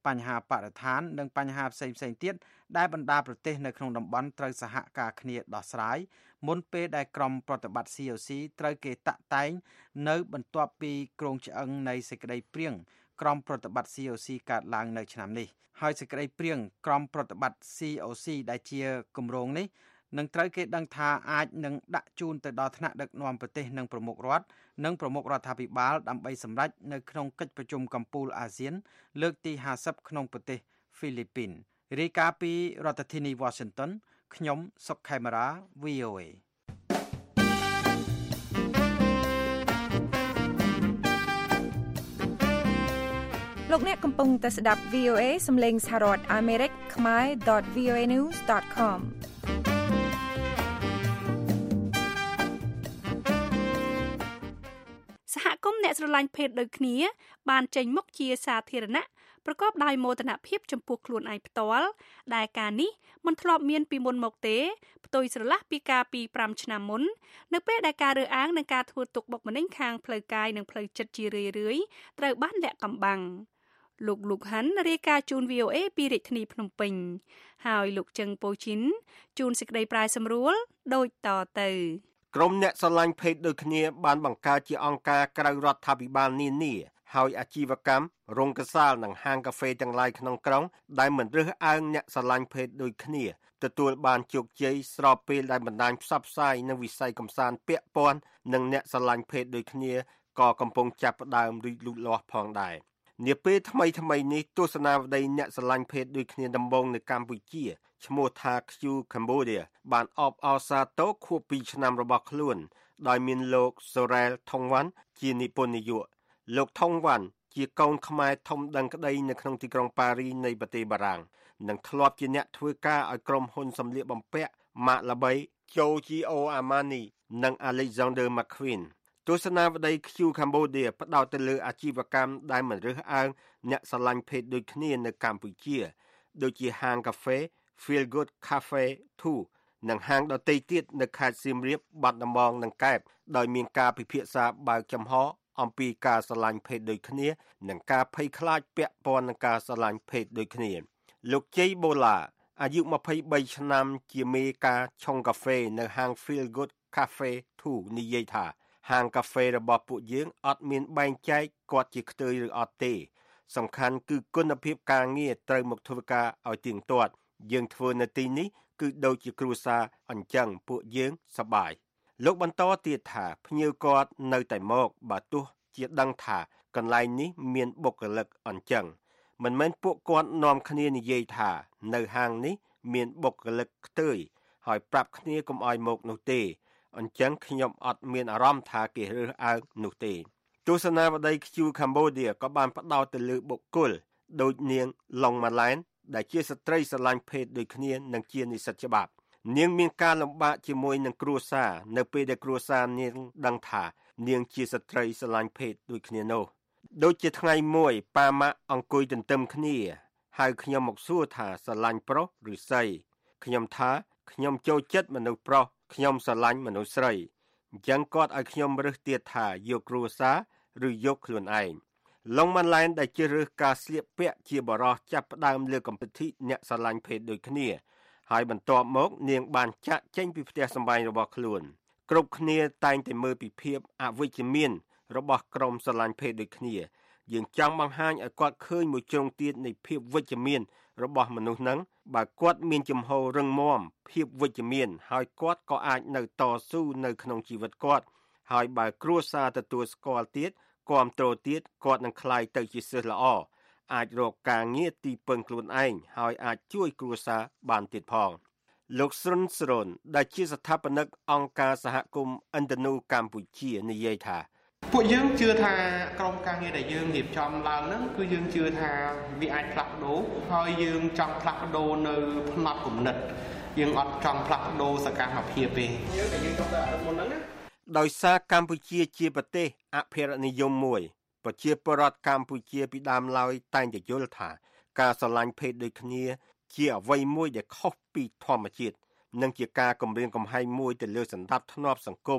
បញ្ហាបរិស្ថាននិងបញ្ហាផ្សេងៗទៀតដែលបណ្ដាប្រទេសនៅក្នុងតំបន់ត្រូវសហការគ្នាដោះស្រាយមុនពេលដែលក្រុមប្រតិបត្តិ ซี អូ ซี ត្រូវគេតាក់តែងនៅបន្ទាប់ពីគ្រោងឆ្អឹងនៃសេចក្តីព្រាងក្រុមប្រតិបត្តិ ซี អូ ซี កើតឡើងនៅឆ្នាំនេះហើយសេចក្តីព្រាងក្រុមប្រតិបត្តិ ซี អូ ซี ដែលជាគម្រោងនេះនឹងត្រូវគេដឹងថាអាចនឹងដាក់ជូនទៅដល់ថ្នាក់ដឹកនាំប្រទេសនិងប្រមុខរដ្ឋនិងប្រមុខរដ្ឋាភិបាលដើម្បីសម្រេចនៅក្នុងកិច្ចប្រជុំកំពូលអាស៊ានលើកទីห้าสิบក្នុងប្រទេសហ្វីលីពីនរាយការណ៍ពីរដ្ឋធានី Washington ខ្ញុំសុកខេមរា វី អូ เอលោកអ្នកកំពុងតែស្ដាប់ វី អូ เอ សំឡេងសហរដ្ឋអាមេរិកខ្មែរ .វី អូ เอ news dot com សហគមន៍អ្នកស្រឡាញ់ភេទដូចគ្នាបានចេញមុខជាសាធារណៈប្រកបដោយមោទនភាពចំពោះខ្លួនឯងផ្ទាល់ដែលការនេះមិនធ្លាប់មានពីមុនមកទេផ្ទុយស្រឡះពីការពីfiveឆ្នាំមុននៅពេលដែលការរើសអើងនិងការធ្វើទុកបុកម្នេញខាងផ្លូវកាយនិងផ្លូវចិត្តជារឿយៗត្រូវបានលាក់កំបាំងលោកលូកហាន់រាយការណ៍ជូន វី អូ เอ ពីរាជធានីភ្នំពេញហើយលោកជឹងប៉ូជីនជូនសេចក្តីប្រាយសម្រួលដូចតទៅក្រុមអ្នកស្រឡាញ់ភេទដូចគ្នាបានបង្កើតជាអង្គការក្រៅរដ្ឋាភិបាលនានាហើយអាជីវកម្មរោងកសាលនិងហាងកាហ្វេទាំងឡាយក្នុងក្រុងដែលមិនរើសអើងអ្នកស្រឡាញ់ភេទដូចគ្នាទទួលបានជោគជ័យស្របពេលដែលបណ្ដាញផ្សព្វផ្សាយនៅវិស័យកម្សាន្តពាក់ព័ន្ធនិងអ្នកស្រឡាញ់ភេទដូចគ្នាក៏កំពុងចាប់ផ្ដើមរីកលូតលាស់ផងដែរនាពេលថ្មីថ្មីនេះទស្សនាវដ្តីអ្នកស្រឡាញ់ភេទដូចគ្នាដំបូងនៅកម្ពុជាឈ្មោះថា Q Cambodia បានអបអរសាទរខួបtwoឆ្នាំរបស់ខ្លួនដោយមានលោក Sorel Thongwan ជានិពន្ធនាយកលោក Thongwan ជាកូនខ្មែរធំដឹងក្តីនៅក្នុងទីក្រុងប៉ារីសនៃប្រទេសបារាំងនិងធ្លាប់ជាអ្នកធ្វើការឲ្យក្រុមហ៊ុនសម្លៀកបំពាក់ម៉ាកល្បី Giorgio Armani និង Alexander McQueenទស្សនាវដ្តី Q Cambodia ផ្ដោតទៅលើអាជីវកម្មដែលមិនរើសអើងអ្នកស្រឡាញ់ភេទដូចគ្នានៅកម្ពុជាដូចជាហាងកាហ្វេ Feel Good Cafe two និងហាងដទៃទៀតនៅខេត្តសៀមរាបបាត់ដំបងនិងកែបដោយមានការពិភាក្សាបើកចំហអំពីការស្រឡាញ់ភេទដូចគ្នានិងការភ័យខ្លាចពាក់ព័ន្ធនឹងការស្រឡាញ់ភេទដូចគ្នាលោកជ័យបូឡាអាយុtwenty-threeឆ្នាំជាមេការឆុងកាហ្វេនៅហាង Feel Good Cafe two និយាយថាហាងកាហ្វេរបស់ពួកយើងអត់មានបែងចែកគាត់ជាខ្ទើយឬអត់ទេសំខាន់គឺគុណភាពការងារត្រូវមកធ្វើការឲ្យទៀងទាត់យើងធ្វើនៅទីនេះគឺដូចជាគ្រួសារអញ្ចឹងពួកយើងសប្បាយលោកបន្តទៀតថាភ្ញៀវគាត់នៅតែមកបើទោះជាដឹងថាកន្លែងនេះមានបុគ្គលិកអញ្ចឹងមិនមែនពួកគាត់នាំគ្នានិយាយថានៅហាងនេះមានបុគ្គលិកខ្ទើយហើយប្រាប់គ្នាកុំឲ្យមកនោះទេអញ្ចឹងខ្ញុំអត់មានអារម្មណ៍ថាគេរើសអើងនោះទេទស្សនាវដ្តី Q Cambodia ក៏បានផ្ដោតទៅលើបុគ្គលដូចនាង Long Malan ដែលជាស្ត្រីស្រឡាញ់ភេទដូចគ្នានិងជានិស្សិតច្បាប់នាងមានការលំបាកជាមួយនឹងគ្រួសារនៅពេលដែលគ្រួសារនាងដឹងថានាងជាស្ត្រីស្រឡាញ់ភេទដូចគ្នានោះដូចជាថ្ងៃមួយប៉ាម៉ាក់អង្គុយទន្ទឹមគ្នាហៅខ្ញុំមកសួរថាស្រឡាញ់ប្រុសឬស្រីខ្ញុំថាខ្ញុំចូលចិត្តមនុស្សប្រុសខ្ញុំស្រឡាញ់មនុស្សស្រីអញ្ចឹងគាត់ឲ្យខ្ញុំរើសទៀតថាយកគ្រួសារឬយកខ្លួនឯងឡុងម៉ាន់ឡែនដែលជារើសការស្លៀកពាក់ជាបរិះចាប់ផ្ដើមលើកម្មវិធីអ្នកស្រឡាញ់ភេទដូចគ្នាហើយបន្ទាប់មកនាងបានចាក់ចេញពីផ្ទះសម្បែងរបស់ខ្លួនគ្រប់គ្នាតែងតែមើលពីភាពអវិជ្ជមានរបស់ក្រុមស្រឡាញ់ភេទដូចគ្នាយើងចង់បង្ហាញឲ្យគាត់ឃើញមួយជ្រុងទៀតនៃភាពវិជ្ជមានរបស់មនុស្សហ្នឹងបើគាត់មានជំហររឹងមាំភាពវិជ្ជមានហើយគាត់ក៏អាចនៅតស៊ូនៅក្នុងជីវិតគាត់ហើយបើគ្រួសារទទួលស្គាល់ទៀតគាំទ្រទៀតគាត់នឹងក្លាយទៅជាសិស្សល្អអាចរកការងារទីពឹងខ្លួនឯងហើយអាចជួយគ្រួសារបានទៀតផងលោកស្រុនស្រុនដែលជាស្ថាបនិកអង្គការសហគមន៍ឥណ្ឌានូកម្ពុជានិយាយថាពួកយើងជឿថាក្រុមការងារដែលយើងរៀបចំឡើងហ្នឹងគឺយើងជឿថាវាអាចផ្លាស់ប្ដូរហើយយើងចង់ផ្លាស់ប្ដូរនៅផ្នត់គំនិតយើងអត់ចង់ផ្លាស់ប្ដូរសកម្មភាពទេយើងដែលយើងចង់ដាក់មុនហ្នឹងណាដោយសារកម្ពុជាជាប្រទេសអភិរក្សនិយមមួយប្រជាពលរដ្ឋកម្ពុជាពីដើមឡើយតែងតែយល់ថាការស្រឡាញ់ភេទដូចគ្នាជាអ្វីមួយដែលខុសពីធម្មជាតិនិងជាការគំរាមកំហែងមួយទៅលើសណ្ដាប់ធ្នាប់សង្គម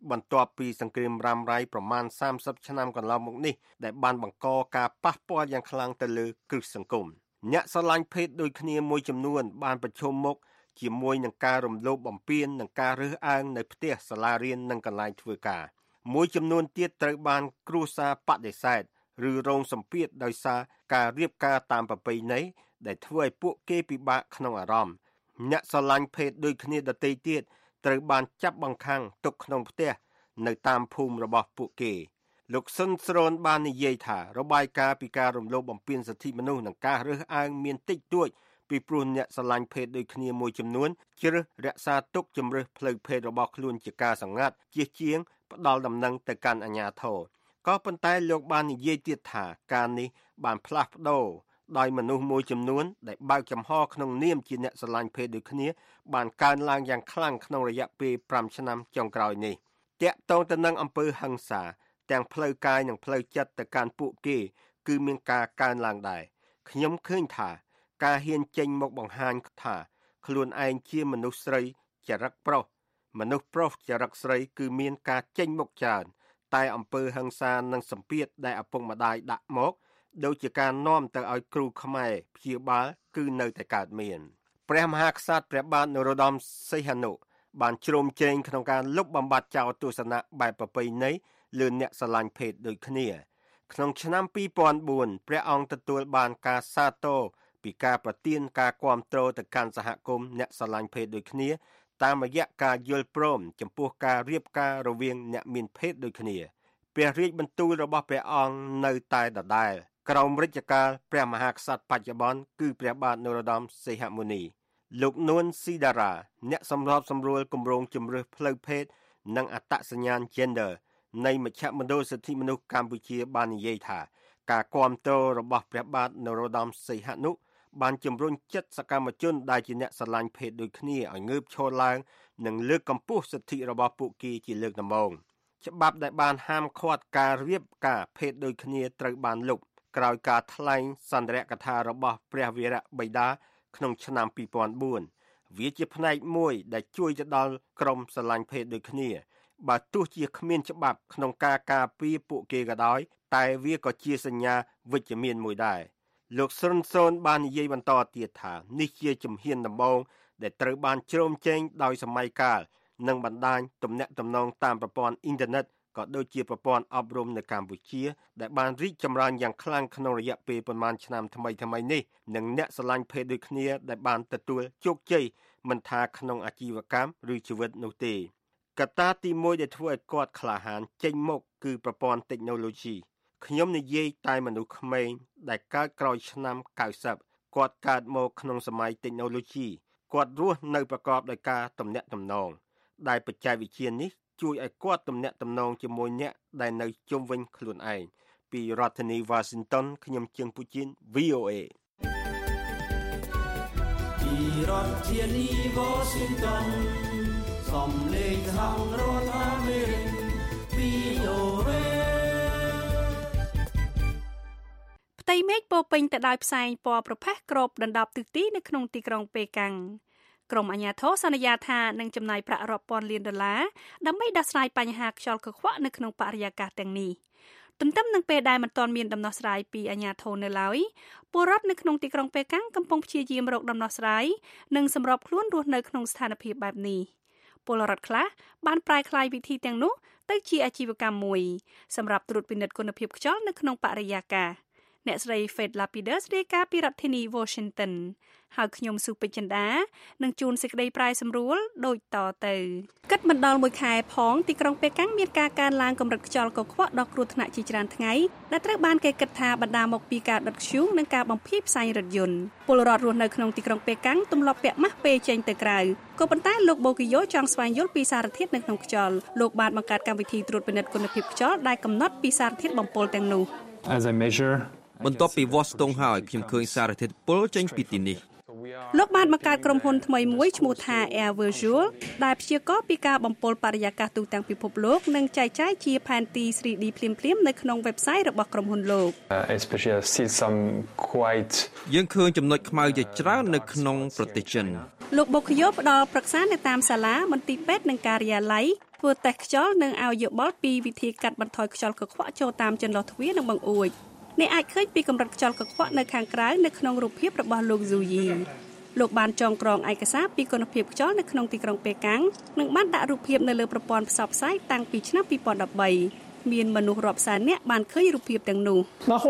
បន្ទាប់ពីសង្គ្រាមរ៉ាំរ៉ៃប្រមាណសាមសិបឆ្នាំកន្លងមកនេះដែលបានបង្កការប៉ះពាល់យ៉ាងខ្លាំងទៅលើគ្រឹះសង្គមអ្នកស្រឡាញ់ភេទដូចគ្នាមួយចំនួនបានប្រឈមមុខជាមួយនឹងការរំលោភបំពាននិងការរើសអើងនៅផ្ទះសាលារៀននិងកន្លែងធ្វើការមួយចំនួនទៀតត្រូវបានគ្រួសារបដិសេធឬរងសម្ពាធដោយសារការរៀបការតាមប្រពៃណីដែលធ្វើឲ្យពួកគេពិបាកក្នុងអារម្មណ៍អ្នកស្រឡាញ់ភេទដូចគ្នាដទៃទៀតត្រូវបានចាប់បង្ខាំងទុកក្នុងផ្ទះនៅតាមភូមិរបស់ពួកគេលោកស៊ុនស្រនបាននិយាយថារបាយការណ៍ពីការរំលោភបំពានសិទ្ធិមនុស្សនិងការរើសអើងមានតិចតួចពីព្រោះអ្នកស្រឡាញ់ភេទដូចគ្នាមួយចំនួនជ្រើសរក្សាទុកជំរើសផ្លូវភេទរបស់ខ្លួនជាការសម្ងាត់ជាជាងផ្ដាល់ដំណឹងទៅកាន់អាជ្ញាធរក៏ប៉ុន្តែលោកបាននិយាយទៀតថាការនេះបានផ្លាស់ប្ដូរដោយមនុស្សមួយចំនួនដែលបើកចំហក្នុងនាមជាអ្នកស្រឡាញ់ភេទដូចគ្នាបានកើនឡើងយ៉ាងខ្លាំងក្នុងរយៈពេលប្រាំឆ្នាំចុងក្រោយនេះតាក់ទងទៅនឹងអំពើហិង្សាទាំងផ្លូវកាយនិងផ្លូវចិត្តទៅកាន់ពួកគេគឺមានការកើនឡើងដែរខ្ញុំឃើញថាការហ៊ានចេញមកបង្ហាញថាខ្លួនឯងជាមនុស្សស្រីចរិតប្រុសមនុស្សប្រុសចរិតស្រីគឺមានការចេញមុខច្រើនតែអំពើហិង្សានិងសម្ពាធដែលឪពុកម្ដាយដាក់មកដូចជាការនាំទៅឲ្យគ្រូខ្មែរព្យាបាលគឺនៅតែកើតមានព្រះមហាក្សត្រព្រះបាទនរោត្តមសីហនុបានជ្រោមជ្រែងក្នុងការលុបបំបាត់ចោលទស្សនៈបែបប្រពៃណីលើអ្នកស្រឡាញ់ភេទដូចគ្នាក្នុងឆ្នាំពីរពាន់បួនព្រះអង្គទទួលបានការសាទរពីការប្រទានការគាំទ្រទៅកាន់សហគមន៍អ្នកស្រឡាញ់ភេទដូចគ្នាតាមរយៈការយល់ព្រមចំពោះការរៀបការរវាងអ្នកមានភេទដូចគ្នាព្រះរាជបន្ទូលរបស់ព្រះអង្គនៅតែដដែលក្រោមរាជការព្រះមហាក្សត្របច្ចុប្បន្នគឺព្រះបាទនរោត្តមសីហមុនីលោកនួនស៊ីដារ៉ាអ្នកសម្របសម្រួលគម្រោងជំរើសផ្លូវភេទនិងអត្តសញ្ញាណ Gender នៃមជ្ឈមណ្ឌលសិទ្ធិមនុស្សកម្ពុជាបាននិយាយថាការគាំទ្ររបស់ព្រះបាទនរោត្តមសីហនុបានជំរុញចិត្តសកម្មជនដែលជាអ្នកស្រឡាញ់ភេទដូចគ្នាឲ្យងើបឈរឡើងនិងលើកកម្ពស់សិទ្ធិរបស់ពួកគេជាលើកដំបូងច្បាប់ដែលបានហាមឃាត់ការរៀបការភេទដូចគ្នាត្រូវបានលុបក្រោយការថ្លែងសន្ទរកថារបស់ព្រះវីរៈបិតាក្នុងឆ្នាំពីរពាន់បួនវាជាផ្នែកមួយដែលជួយទៅដល់ក្រុមស្រឡាញ់ភេទដូចគ្នាបើទោះជាគ្មានច្បាប់ក្នុងការការពារពួកគេក៏ដោយតែវាក៏ជាសញ្ញាវិជ្ជមានមួយដែរលោកស៊ុនសូនបាននិយាយបន្តទៀតថានេះជាជំហានដំបូងដែលត្រូវបានជ្រោមជ្រែងដោយសម័យកាលនិងបណ្ដាញទំនាក់ទំនងតាមប្រព័ន្ធអ៊ីនធឺណិតក៏ដូចជាប្រព័ន្ធអប់រំនៅកម្ពុជាដែលបានរីកចម្រើនយ៉ាងខ្លាំងក្នុងរយៈពេលប្រមាណឆ្នាំថ្មីៗនេះនិងអ្នកស្រឡាញ់ភេទដូចគ្នាដែលបានទទួលជោគជ័យមិនថាក្នុងអាជីវកម្មឬជីវិតនោះទេកត្តាទីមួយដែលធ្វើឲ្យគាត់ក្លាហានចេញមុខគឺប្រព័ន្ធតិចណូឡូជីខ្ញុំនិយាយតែមនុស្សក្មេងដែលកើតក្រោយឆ្នាំកៅសិបគាត់កើតមកក្នុងសម័យតិចណូឡូជីគាត់រស់នៅប្រកបដោយការទំនាក់ទំនងដែលបច្ចេកវិទ្យានេះជួយឲ្យគាត់ទំនាក់ទំនងជាមួយអ្នកដែលនៅជុំវិញខ្លួនឯងពីរដ្ឋធានី Washington ខ្ញុំជើងពូជីន V O A ពីរដ្ឋធានី Washington សំឡេងខាងរដ្ឋអាមេរិក V O A ផ្ទៃមេឃពោពេញទៅដោយផ្សែងពណ៌ប្រផេះគ្របដណ្ដប់ទិសទីនៅក្នុងទីក្រុងប៉េកាំងក្រុមអាជ្ញាធរសន្យាថានឹងចំណាយប្រាក់រាប់ពាន់លានដុល្លារដើម្បីដោះស្រាយបញ្ហាខ្យល់កខ្វក់នៅក្នុងបរិយាកាសទាំងនេះទន្ទឹមនឹងពេលដែលមិនទាន់មានដំណោះស្រាយពីអាជ្ញាធរនៅឡើយពលរដ្ឋនៅក្នុងទីក្រុងប៉េកាំងកំពុងព្យាយាមរកដំណោះស្រាយនិងសម្របខ្លួនរស់នៅក្នុងស្ថានភាពបែបនេះពលរដ្ឋខ្លះបានប្រែក្លាយវិធីទាំងនោះទៅជាអាជីវកម្មមួយសម្រាប់ត្រួតពិនិត្យគុណភាពខ្យល់នៅក្នុងបរិយាកាសអ្នកស្រី Faith Lapidus រាយការណ៍ពីរដ្ឋធានី Washington ហើយខ្ញុំសុពេជ្រចិន្តានឹងជួនសេចក្តីប្រាយសម្រួលដូចតទៅគិតមិនដល់មួយខែផងទីក្រុងប៉េកាំងមានការកើនឡើងកម្រិតខ្យល់កខ្វក់ដល់គ្រោះថ្នាក់ជាច្រើនថ្ងៃដែលត្រូវបានគេគិតថាបណ្ដាលមកពីការដុតធ្យូងនិងការបំភាយផ្សែងរថយន្តពលរដ្ឋរស់នៅក្នុងទីក្រុងប៉េកាំងទម្លាប់ពាក់ម៉ាស់ពេលចេញទៅក្រៅក៏ប៉ុន្តែលោកបូគីយ៉ូចង់ស្វែងយល់ពីសារធាតុនៅក្នុងខ្យល់លោកបានបង្កើតកម្មវិធីត្រួតពិនិត្យគុណភាពខ្យល់ដែលកំណត់ពីសារធាតុបំពុលទាំងនោះបន្ទាប់ពីវាស់ស្ទង់ហើយខ្ញុំឃើញសារធាតុពុលចេញពីទីនេះលោកបានបង្កើតក្រុមហ៊ុនថ្មីមួយឈ្មោះថា Air Virtual ដែលព្យាករណ៍ពីការបំពុលបរិយាកាសទូទាំងពិភពលោកនិងចែកចាយជាផែនទី three D ភ្លាមៗនៅក្នុង website របស់ក្រុមហ៊ុនលោកយើងឃើញចំណុចខ្មៅជាច្រើននៅក្នុងប្រទេសចិនលោកបុគ្គលិកផ្ដល់ប្រឹក្សានៅតាមសាលាមន្ទីរពេទ្យនិងការិយាល័យធ្វើតេស្តខ្យល់និងឲ្យយោបល់ពីវិធីកាត់បន្ថយខ្យល់កខ្វក់ចូលតាមចន្លោះទ្វារនិងបង្អួចអ្នកអាចឃើញពីកម្រិតខ្យល់កខ្វក់នៅខាងក្រៅនៅក្នុងរូបភាពរបស់លោក ស៊ូយី លោកបានចងក្រងឯកសារពីគុណភាពខ្យល់នៅក្នុងទីក្រុងប៉េកាំងនិងបានដាក់រូបភាពនៅលើប្រព័ន្ធផ្សព្វផ្សាយតាំងពីឆ្នាំtwo thousand thirteenមានមនុស្សរាប់សែននាក់បានឃើញរូបភាពទាំងនោះ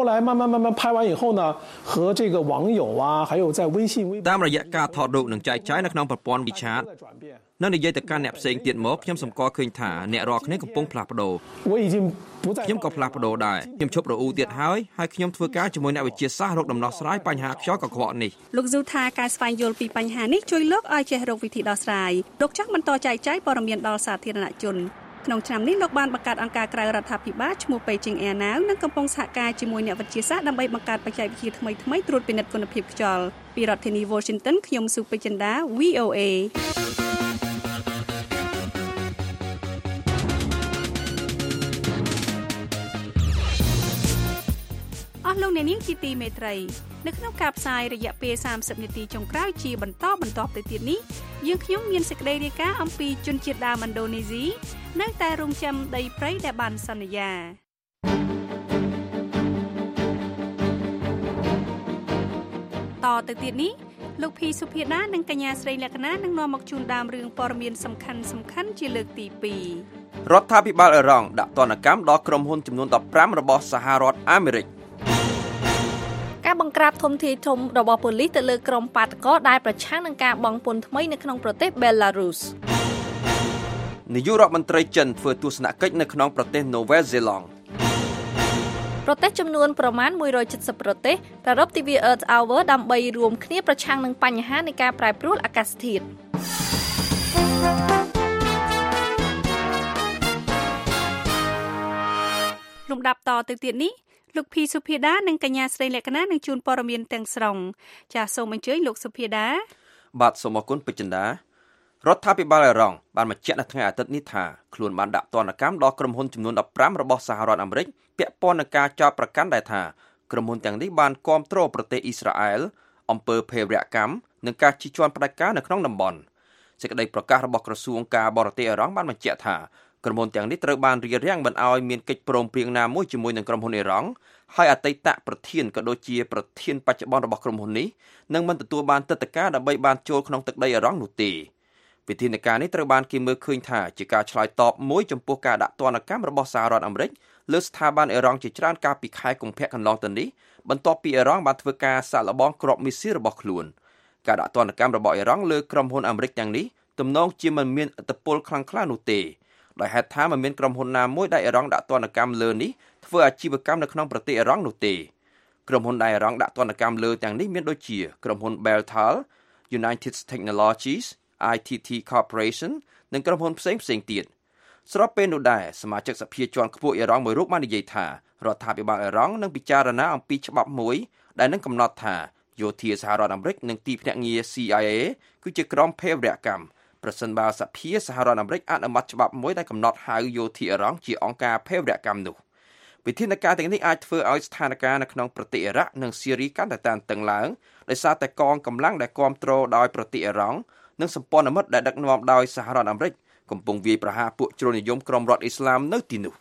តាមរយៈការថតរូបនិងចែកចាយនៅក្នុងប្រព័ន្ធ WeChat នៅនិយាយទៅកាន់អ្នកផ្សេងទៀតមកខ្ញុំសម្គាល់ឃើញថាអ្នករាល់គ្នាកំពុងផ្លាស់ប្ដូរខ្ញុំក៏ផ្លាស់ប្ដូរដែរខ្ញុំឈប់រអ៊ូទៀតហើយហើយខ្ញុំធ្វើការជាមួយអ្នកវិទ្យាសាស្ត្ររកដំណោះស្រាយបញ្ហាខ្យល់កខ្វក់នេះលោកស៊ូថាការស្វែងយល់ពីបញ្ហានេះជួយលោកឲ្យចេះរកវិធីដោះស្រាយលោកចង់បន្តចែកចាយព័ត៌មានដល់សាធារណជនក្នុងឆ្នាំនេះលោកបានបង្កើតអង្គការក្រៅរដ្ឋាភិបាលឈ្មោះ Beijing Air Now និងកំពុងសហការជាមួយអ្នកវិទ្យាសាស្ត្រដើម្បីបង្កើតបច្ចេកវិទ្យាថ្មីៗត្រួតពិនិត្យគុណភាពខ្យល់ពីរដ្ឋធានី Washington ខ្ញុំស៊ូពេជ្រចិន្តា V O A អស់លោកអ្នកនាងជាទីមេត្រីនៅក្នុងការផ្សាយរយៈពេលthirtyនាទីចុងក្រោយជាបន្តបន្តទៅទៀតនេះយើងខ្ញុំមានសេចក្តីរាយការណ៍អំពីជនជាតិដើមឥណ្ឌូនេស៊ីនៅតែរងចាំដីព្រៃដែលបានសន្យាតទៅទៀតនេះលោកភីសុភាដានិងកញ្ញាស្រីលក្ខណានឹងនាំមកជូនដើមរឿងព័ត៌មានសំខាន់សំខាន់ជាលើកទីtwo រដ្ឋាភិបាលអ៊ីរ៉ង់ដាក់ទណ្ឌកម្មដល់ក្រុមហ៊ុនចំនួនfifteenរបស់សហរដ្ឋអាមេរិកការបង្ក្រាបធំធាតុធំរបស់ប៉ូលីសទៅលើក្រុមបាតកោដែលប្រឆាំងនឹងការបង់ពន្ធថ្មីនៅក្នុងប្រទេសបេឡារុសនាយករដ្ឋមន្ត្រីចិនធ្វើទស្សនកិច្ចនៅក្នុងប្រទេសនូវែលសេឡង់ប្រទេសចំនួនប្រមាណone hundred seventyប្រទេសប្រារព្ធទិវា Earth Hour ដើម្បីរួមគ្នាប្រឆាំងនឹងបញ្ហានៃការប្រែប្រួលអាកាសធាតុលំដាប់តទៅទៀតនេះលោកភីសុភាដានិងកញ្ញាស្រីលក្ខណានឹងជួនព័ត៌មានទាំងស្រុងចាសសូមអញ្ជើញលោកសុភាដាបាទសូមអរគុណពេជ្រចិន្តារដ្ឋាភិបាលអ៊ីរ៉ង់បានបញ្ជាក់នៅថ្ងៃអាទិត្យនេះថាខ្លួនបានដាក់ទណ្ឌកម្មដល់ក្រុមហ៊ុនចំនួនfifteenរបស់សហរដ្ឋអាមេរិកពាក់ព័ន្ធនឹងការចោទប្រកាន់ដែលថាក្រុមហ៊ុនទាំងនេះបានគាំទ្រប្រទេសអ៊ីស្រាអែលអំពើភេរវកម្មនិងការជិះជាន់ផ្ដាច់ការនៅក្នុងតំបន់សេចក្តីប្រកាសរបស់ក្រសួងការបរទេសអ៊ីរ៉ង់បានបញ្ជាក់ថាក្រុមហ៊ុនទាំងនេះត្រូវបានរារាំងមិនឲ្យមានកិច្ចព្រមព្រៀងណាមួយជាមួយនឹងក្រុមហ៊ុនអ៊ីរ៉ង់ហើយអតីតប្រធានក៏ដូចជាប្រធានបច្ចុប្បន្នរបស់ក្រុមហ៊ុននេះនឹងមិនទទួលបានទឹកដីដើម្បីបានចូលក្នុងទឹកដីអ៊ីរ៉ង់នោះទេវិធានការនេះត្រូវបានគេមើលឃើញថាជាការឆ្លើយតបមួយចំពោះការដាក់ទណ្ឌកម្មរបស់សហរដ្ឋអាមេរិកលើស្ថាប័នអ៊ីរ៉ង់ជាច្រើនកាលពីខែកុម្ភៈកន្លងទៅនេះបន្ទាប់ពីអ៊ីរ៉ង់បានធ្វើការសាកល្បងគ្រាប់មីស៊ីលរបស់ខ្លួនការដាក់ទណ្ឌកម្មរបស់អ៊ីរ៉ង់លើក្រុមហ៊ុនអាមេរិកទាំងនេះទំនងជាមិនមានឥទ្ធិពលខ្លាំងក្លានោះទេដោយហេតុថាមិនមានក្រុមហ៊ុនណាមួយដែលអ៊ីរ៉ង់ដាក់ទណ្ឌកម្មលើនេះធ្វើអាជីវកម្មនៅក្នុងប្រទេសអ៊ីរ៉ង់នោះទេក្រុមហ៊ុនដែលអ៊ីរ៉ង់ដាក់ទណ្ឌកម្មលើទាំងនេះមានដូចជាក្រុមហ៊ុន Beltal United Technologies I T T Corporation និងក្រុមហ៊ុនផ្សេងផ្សេងទៀតស្របពេលនោះដែរសមាជិកសភាជាន់ខ្ពស់អ៊ីរ៉ង់មួយរូបបាននិយាយថារដ្ឋាភិបាលអ៊ីរ៉ង់នឹងពិចារណាអំពីច្បាប់មួយដែលនឹងកំណត់ថាយោធាសហរដ្ឋអាមេរិកនិងទីភ្នាក់ងារ C I A គឺជាក្រុមភេរវកម្មប្រសិនបើសភាសហរដ្ឋអាមេរិកអនុម័តច្បាប់មួយដែលកំណត់ហៅយោធាអ៊ីរ៉ង់ជាអង្គការភេរវកម្មនោះវិធានការទាំងនេះអាចធ្វើឲ្យស្ថានភាពនៅក្នុងប្រទេសអ៊ីរ៉ាក់និងស៊ីរីកាន់តែតានតឹងឡើងដោយសារតែកងកម្លាំងដែលគាំទ្រដោយប្រទេសអ៊ីរ៉ង់និងសម្ព័ន្ធមិត្តដែលដឹកនាំដោយសហរដ្ឋអាមេរិកកំពុងវាយប្រហារពួកជ្រុលនិយមក្រុមរដ្ឋអ៊ីស្លាមនៅទីនោះ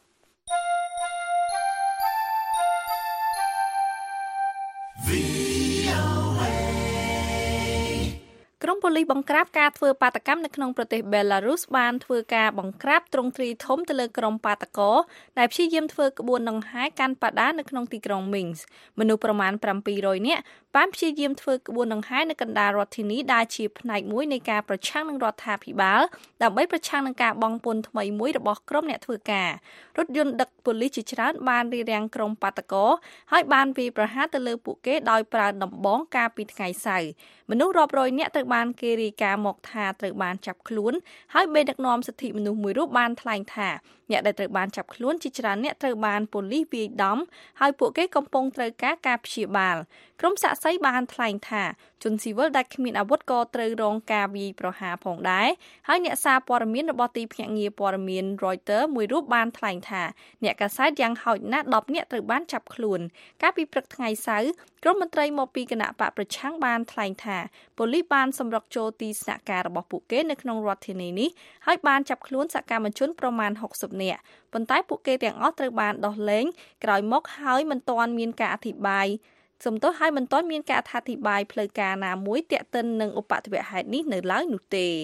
ក្រុមប៉ូលីសបង្ក្រាបការធ្វើបាតកម្មនៅក្នុងប្រទេសបេឡារុសបានធ្វើការបង្ក្រាបទ្រង់ទ្រាយធំទៅលើក្រុមបាតកោដែលព្យាយាមធ្វើក្បួនដង្ហែកាន់បដានៅក្នុងទីក្រុងមីងស្កមនុស្សប្រមាណseven hundredនាក់បានព្យាយាមធ្វើក្បួនដង្ហែនៅកណ្ដាលរដ្ឋធានីដែលជាផ្នែកមួយនៃការប្រឆាំងនឹងរដ្ឋាភិបាលដើម្បីប្រឆាំងនឹងការបង់ពន្ធថ្មីមួយរបស់ក្រុមអ្នកធ្វើការរថយន្តដឹកប៉ូលីសជាច្រើនបានរារាំងក្រុមបាតកោហើយបានវាយប្រហារទៅលើពួកគេដោយប្រើដំបងកាលពីថ្ងៃសៅរ៍មនុស្សរាប់រយនាក់ត្រូវបានគេរាយការណ៍មកថាត្រូវបានចាប់ខ្លួនហើយបេដឹកនាំសិទ្ធិមនុស្សមួយរូបបានថ្លែងថាអ្នកដែលត្រូវបានចាប់ខ្លួនជាច្រើនអ្នកត្រូវបានប៉ូលីសវាយដំហើយពួកគេកំពុងត្រូវការការព្យាបាលក្រុមសាកសីបានថ្លែងថាជនស៊ីវិលដែលគ្មានអាវុធក៏ត្រូវរងការវាយប្រហារផងដែរហើយអ្នកសារព័ត៌មានរបស់ទីភ្នាក់ងារព័ត៌មាន Reuters មួយរូបបានថ្លែងថាអ្នកកាសែតយ៉ាងហោចណាស់ដប់នាក់ត្រូវបានចាប់ខ្លួនកាលពីព្រឹកថ្ងៃសៅរ៍ក្រុមមន្ត្រីមកពីគណៈបកប្រឆាំងបានថ្លែងថាប៉ូលីសបានសម្រុកចូលទីស្នាក់ការរបស់ពួកគេនៅក្នុងរដ្ឋធានីនេះហើយបានចាប់ខ្លួនសកម្មជនប្រមាណហុកសិបនាក់ប៉ុន្តែពួកគេទាំងអស់ត្រូវបានដោះលែងក្រោយមកហើយមិនទាន់មានការអធិប្បាយសំទោសហើយមិនទាន់មានការអធិប្បាយផ្លូវការណាមួយទាក់ទិននឹងឧបទ្ទវហេតុនេះនៅឡើយនោះទេ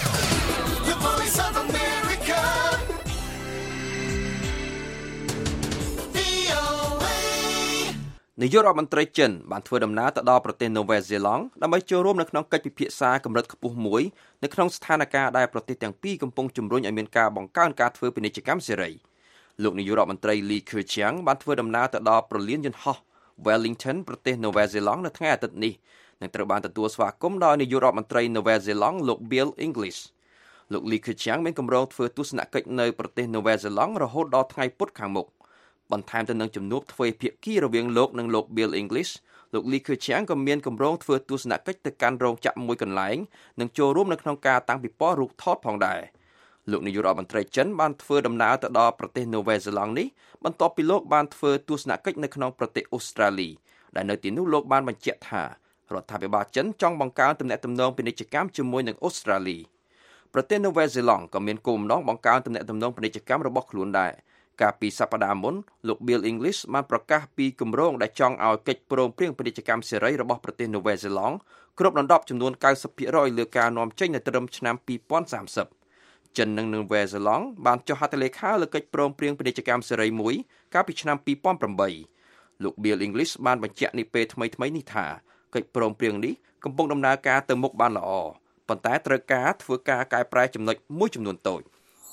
នាយករដ្ឋមន្ត្រីចិនបានធ្វើដំណើរទៅដល់ប្រទេសនូវែលសេឡង់ដើម្បីចូលរួមនៅក្នុងកិច្ចពិភាក្សាកម្រិតខ្ពស់មួយនៅក្នុងស្ថានភាពដែលប្រទេសទាំងពីរកំពុងជំរុញឲ្យមានការបង្កើនការធ្វើពាណិជ្ជកម្មសេរីលោកនាយករដ្ឋមន្ត្រី Li Keqiang បានធ្វើដំណើរទៅដល់ប្រលានយន្តហោះ Wellington ប្រទេសនូវែលសេឡង់នៅថ្ងៃអាទិត្យនេះនិងត្រូវបានទទួលស្វាគមន៍ដោយនាយករដ្ឋមន្ត្រីនូវែលសេឡង់លោក Bill English លោក Li Keqiang មានគម្រោងធ្វើទស្សនកិច្ចនៅប្រទេសនូវែលសេឡង់រហូតដល់ថ្ងៃពុធខាងមុខបន្ថែមទៅនឹងជំនួបទ្វេភាគីរវាងលោកនិងលោក Bill English លោក Li Keqiang ក៏មានគម្រោងធ្វើទស្សនកិច្ចទៅកាន់រោងចក្រមួយកន្លែងនិងចូលរួមនៅក្នុងការតាំងពិព័រណ៍រូបថតផងដែរលោកនាយករដ្ឋមន្ត្រីចិនបានធ្វើដំណើរទៅដល់ប្រទេសនូវែលសេឡង់នេះបន្ទាប់ពីលោកបានធ្វើទស្សនកិច្ចនៅក្នុងប្រទេសអូស្ត្រាលីដែលនៅទីនោះលោកបានបញ្ជាក់ថារដ្ឋាភិបាលចិនចង់បង្កើនទំនាក់ទំនងពាណិជ្ជកម្មជាមួយនឹងអូស្ត្រាលីប្រទេសនូវែលសេឡង់ក៏មានគោលបំណងបង្កើនទំនាក់ទំនងពាណិជ្ជកម្មរបស់ខ្លួនដែរកាលពីសប្តាហ៍មុនលោក Bill English បានប្រកាសពីគម្រោងដែលចង់ឲ្យកិច្ចព្រមព្រៀងពាណិជ្ជកម្មសេរីរបស់ប្រទេសនូវែលសេឡង់គ្រប់ដណ្ដប់ចំនួន កៅសិបភាគរយ លើការនាំចេញនៅត្រឹមឆ្នាំពីរពាន់សាមសិបចិននិងនូវែលសេឡង់បានចុះហត្ថលេខាលើកិច្ចព្រមព្រៀងពាណិជ្ជកម្មសេរីមួយកាលពីឆ្នាំពីរពាន់ប្រាំបីលោក Bill English បានបញ្ជាក់នាពេលថ្មីៗនេះថាកិច្ចព្រមព្រៀងនេះកំពុងដំណើរការទៅមុខបានល្អប៉ុន្តែត្រូវការធ្វើការកែប្រែចំណុចមួយចំនួនតូច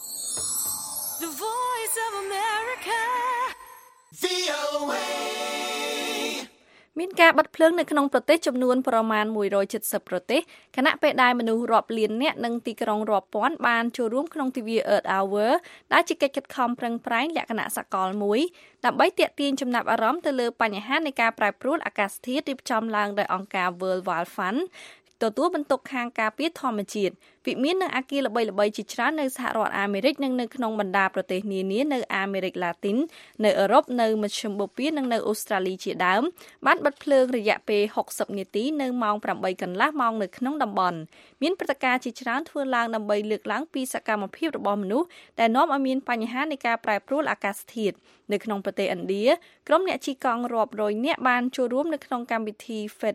មានការបិទភ្លើងនៅក្នុងប្រទេសចំនួនប្រមាណមួយរយเจ็ดสิบប្រទេសខណៈពេលដែលមនុស្សរាប់លាននាក់និងទីក្រុងរាប់ពាន់បានចូលរួមក្នុងទិវា Earth Hour ដែលជាកិច្ចខិតខំប្រឹងប្រែងលក្ខណៈសកលមួយដើម្បីទាក់ទាញចំណាប់អារម្មណ៍ទៅលើបញ្ហានៃការប្រែប្រួលអាកាសធាតុរៀបចំឡើងដោយអង្គការ World Wildlife Fundទទួលបន្ទុកខាងការពារធម្មជាតិវិមាននិងអគារល្បីៗជាច្រើននៅសហរដ្ឋអាមេរិកនិងនៅក្នុងបណ្ដាប្រទេសនានានៅអាមេរិកឡាទីននៅអឺរ៉ុបនៅមជ្ឈមបូព៌ានិងនៅអូស្ត្រាលីជាដើមបានបិទភ្លើងរយៈពេលហុកសិបនាទីនៅម៉ោងប្រាំបីកន្លះម៉ោងនៅក្នុងតំបន់មានព្រឹត្តិការណ៍ជាច្រើនធ្វើឡើងដើម្បីលើកឡើងពីសកម្មភាពរបស់មនុស្សដែលនាំឲ្យមានបញ្ហានៃការប្រែប្រួលអាកាសធាតុនៅក្នុងប្រទេសឥណ្ឌាក្រុមអ្នកជិះកង់រាប់រយនាក់បានចូលរួមនៅក្នុងកម្មវិធី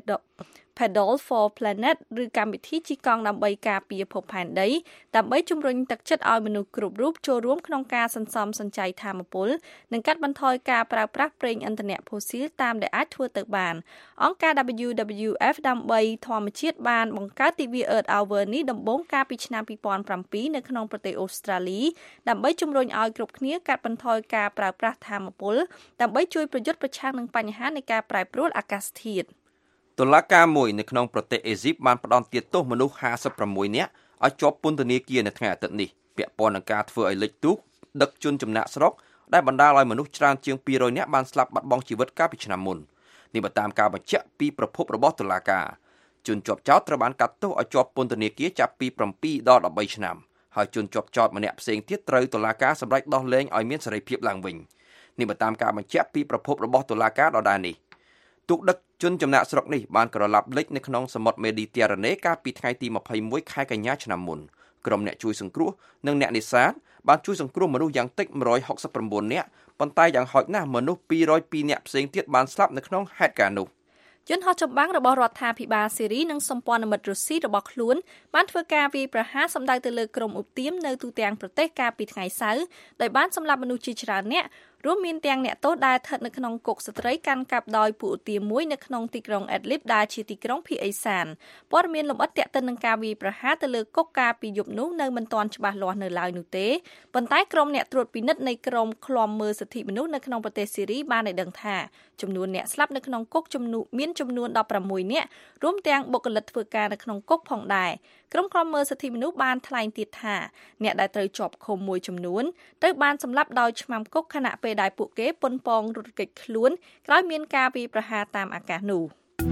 Pedal for Planet ឬកម្មវិធីជិះកង់ដើម្បីការពារភពផែនដីដើម្បីជំរុញទឹកចិត្តឲ្យមនុស្សគ្រប់រូបចូលរួមក្នុងការសន្សំសំចៃថាមពលនិងកាត់បន្ថយការប្រើប្រាស់ប្រេងឥន្ធនៈផូស៊ីលតាមដែលអាចធ្វើទៅបានអង្គការ W W F ដើម្បីធម្មជាតិបានបង្កើតទិវា Earth Hour នេះដំបូងកាលពីឆ្នាំពីរពាន់ប្រាំពីរនៅក្នុងប្រទេសអូស្ត្រាលីដើម្បីជំរុញឲ្យគ្រប់គ្នាកាត់បន្ថយការប្រើប្រាស់ថាមពលដើម្បីជួយប្រយុទ្ធប្រឆាំងនឹងបញ្ហានៃការប្រែប្រួលអាកាសធាតុតុលាការមួយនៅក្នុងប្រទេសអេស៊ីបបានផ្តន្ទាទោសមនុស្សห้าสิบหกនាក់ឲ្យជាប់ពន្ធនាគារនៅថ្ងៃអាទិត្យនេះពាក់ព័ន្ធនឹងការធ្វើឲ្យលិចទូកដឹកជនចំណាក់ស្រុកដែលបណ្ដាលឲ្យមនុស្សច្រើនជាងពីររយនាក់បានស្លាប់បាត់បង់ជីវិតកាលពីឆ្នាំមុននេះបើតាមការបញ្ជាក់ពីប្រភពរបស់តុលាការជនជាប់ចោទត្រូវបានកាត់ទោសឲ្យជាប់ពន្ធនាគារចាប់ពីเจ็ดដល់สิบสามឆ្នាំហើយជនជាប់ចោទម្នាក់ផ្សេងទៀតត្រូវតុលាការសម្រេចដោះលែងឲ្យមានសេរីភាពឡើងវិញនេះបើតាមការបញ្ជាក់ពីប្រភពរបស់តុលាការដដែលនេះទូកដឹកជនចំណាក់ស្រុកនេះបានក្រឡាប់លិចនៅក្នុងសមុទ្រមេឌីទែរ៉ាណេកាលពីថ្ងៃទីยี่สิบเอ็ดខែកញ្ញាឆ្នាំមុនក្រុមអ្នកជួយសង្គ្រោះនិងអ្នកនេសាទបានជួយសង្គ្រោះមនុស្សយ៉ាងតិចone hundred sixty-nineនាក់ប៉ុន្តែយ៉ាងហោចណាស់មនុស្សtwo hundred twoនាក់ផ្សេងទៀតបានស្លាប់នៅក្នុងហេតុការណ៍នោះយន្តហោះចម្បាំងរបស់រដ្ឋាភិបាលសេរីនិងសម្ព័ន្ធមិត្តរុស្ស៊ីរបស់ខ្លួនបានធ្វើការវាយប្រហារសម្ដៅទៅលើក្រុមឧទាមនៅទូទាំងប្រទេសកាលពីថ្ងៃសៅរ៍ដោយបានសម្លាប់មនុស្សជាច្រើនអ្នករួមមានទាំងអ្នកទោសដែលស្ថិតនៅក្នុងគុកស្ត្រីកាន់កាប់ដោយពួកទាមួយនៅក្នុងទីក្រុង Idlib ដែលជាទីក្រុងភាគឦសានព័ត៌មានលម្អិតទាក់ទិននឹងការវាយប្រហារទៅលើគុកការពីយប់នោះនៅមិនទាន់ច្បាស់លាស់នៅឡើយនោះទេប៉ុន្តែក្រុមអ្នកត្រួតពិនិត្យនៃក្រុមឃ្លាំមើលសិទ្ធិមនុស្សនៅក្នុងប្រទេសស៊ីរីបានឲ្យដឹងថាចំនួនអ្នកស្លាប់នៅក្នុងគុកចំនួនមានចំនួនដប់ប្រាំមួយនាក់រួមទាំងបុគ្គលិកធ្វើការនៅក្នុងគុកផងដែរក្រុមឃ្លាំមើលសិទ្ធិមនុស្សបានថ្លែងទៀតថាអ្នកដែលត្រូវជាប់ឃុំមួយចំនួនត្រូវបានសម្លាប់ដោយឆ្មាំគុកខណៈពេលដែលពួកគេប៉ុនប៉ងរត់គេចខ្លួនក្រោយមានការវាយប្រហារតាមអាកាសនោះ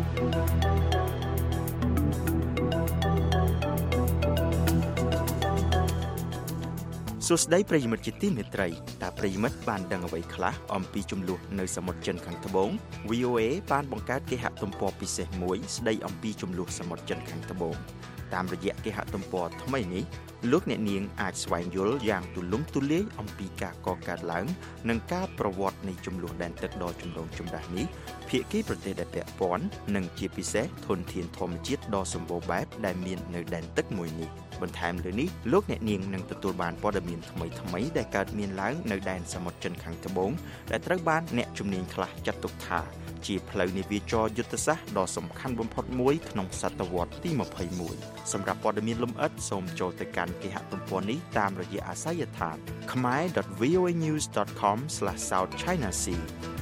សួស្តីប្រិយមិត្តជាទីមេត្រីតើប្រិយមិត្តបានដឹងអ្វីខ្លះអំពីចំនួននៅសមុទ្រចិនខាងត្បូង វី អូ เอ បានបង្កើតគេហទំព័រពិសេសមួយស្ដីអំពីចំនួនសមុទ្រចិនខាងត្បូងតាមរយៈគេហទំព័រថ្មីនេះលោកអ្នកនាងអាចស្វែងយល់យ៉ាងទូលំទូលាយអំពីការកកើតឡើងនិងការប្រវត្តិនៃចំនួនដែនទឹកដ៏ចម្រូងចម្រាសនេះភាគីប្រទេសដែលពាក់ព័ន្ធនិងជាពិសេសធនធានធម្មជាតិដ៏សម្បូរបែបដែលមាននៅដែនទឹកមួយនេះបន្ថែមលើនេះលោកអ្នកនាងនឹងទទួលបានព័ត៌មានថ្មីៗដែលកើតមានឡើងនៅដែនសមុទ្រចិនខាងត្បូងដែលត្រូវបានអ្នកជំនាញខ្លះចាត់ទុកថាជាផ្លូវនាវាចរយុទ្ធសាស្ត្រដ៏សំខាន់បំផុតមួយក្នុងសតវត្សរ៍ទីยี่สิบเอ็ดសម្រាប់ព័ត៌មានលម្អិតសូមចូលទៅកាន់គេហទំព័រនេះតាមរយៈអាសយដ្ឋាន khmer dot v o a news dot com slash south china sea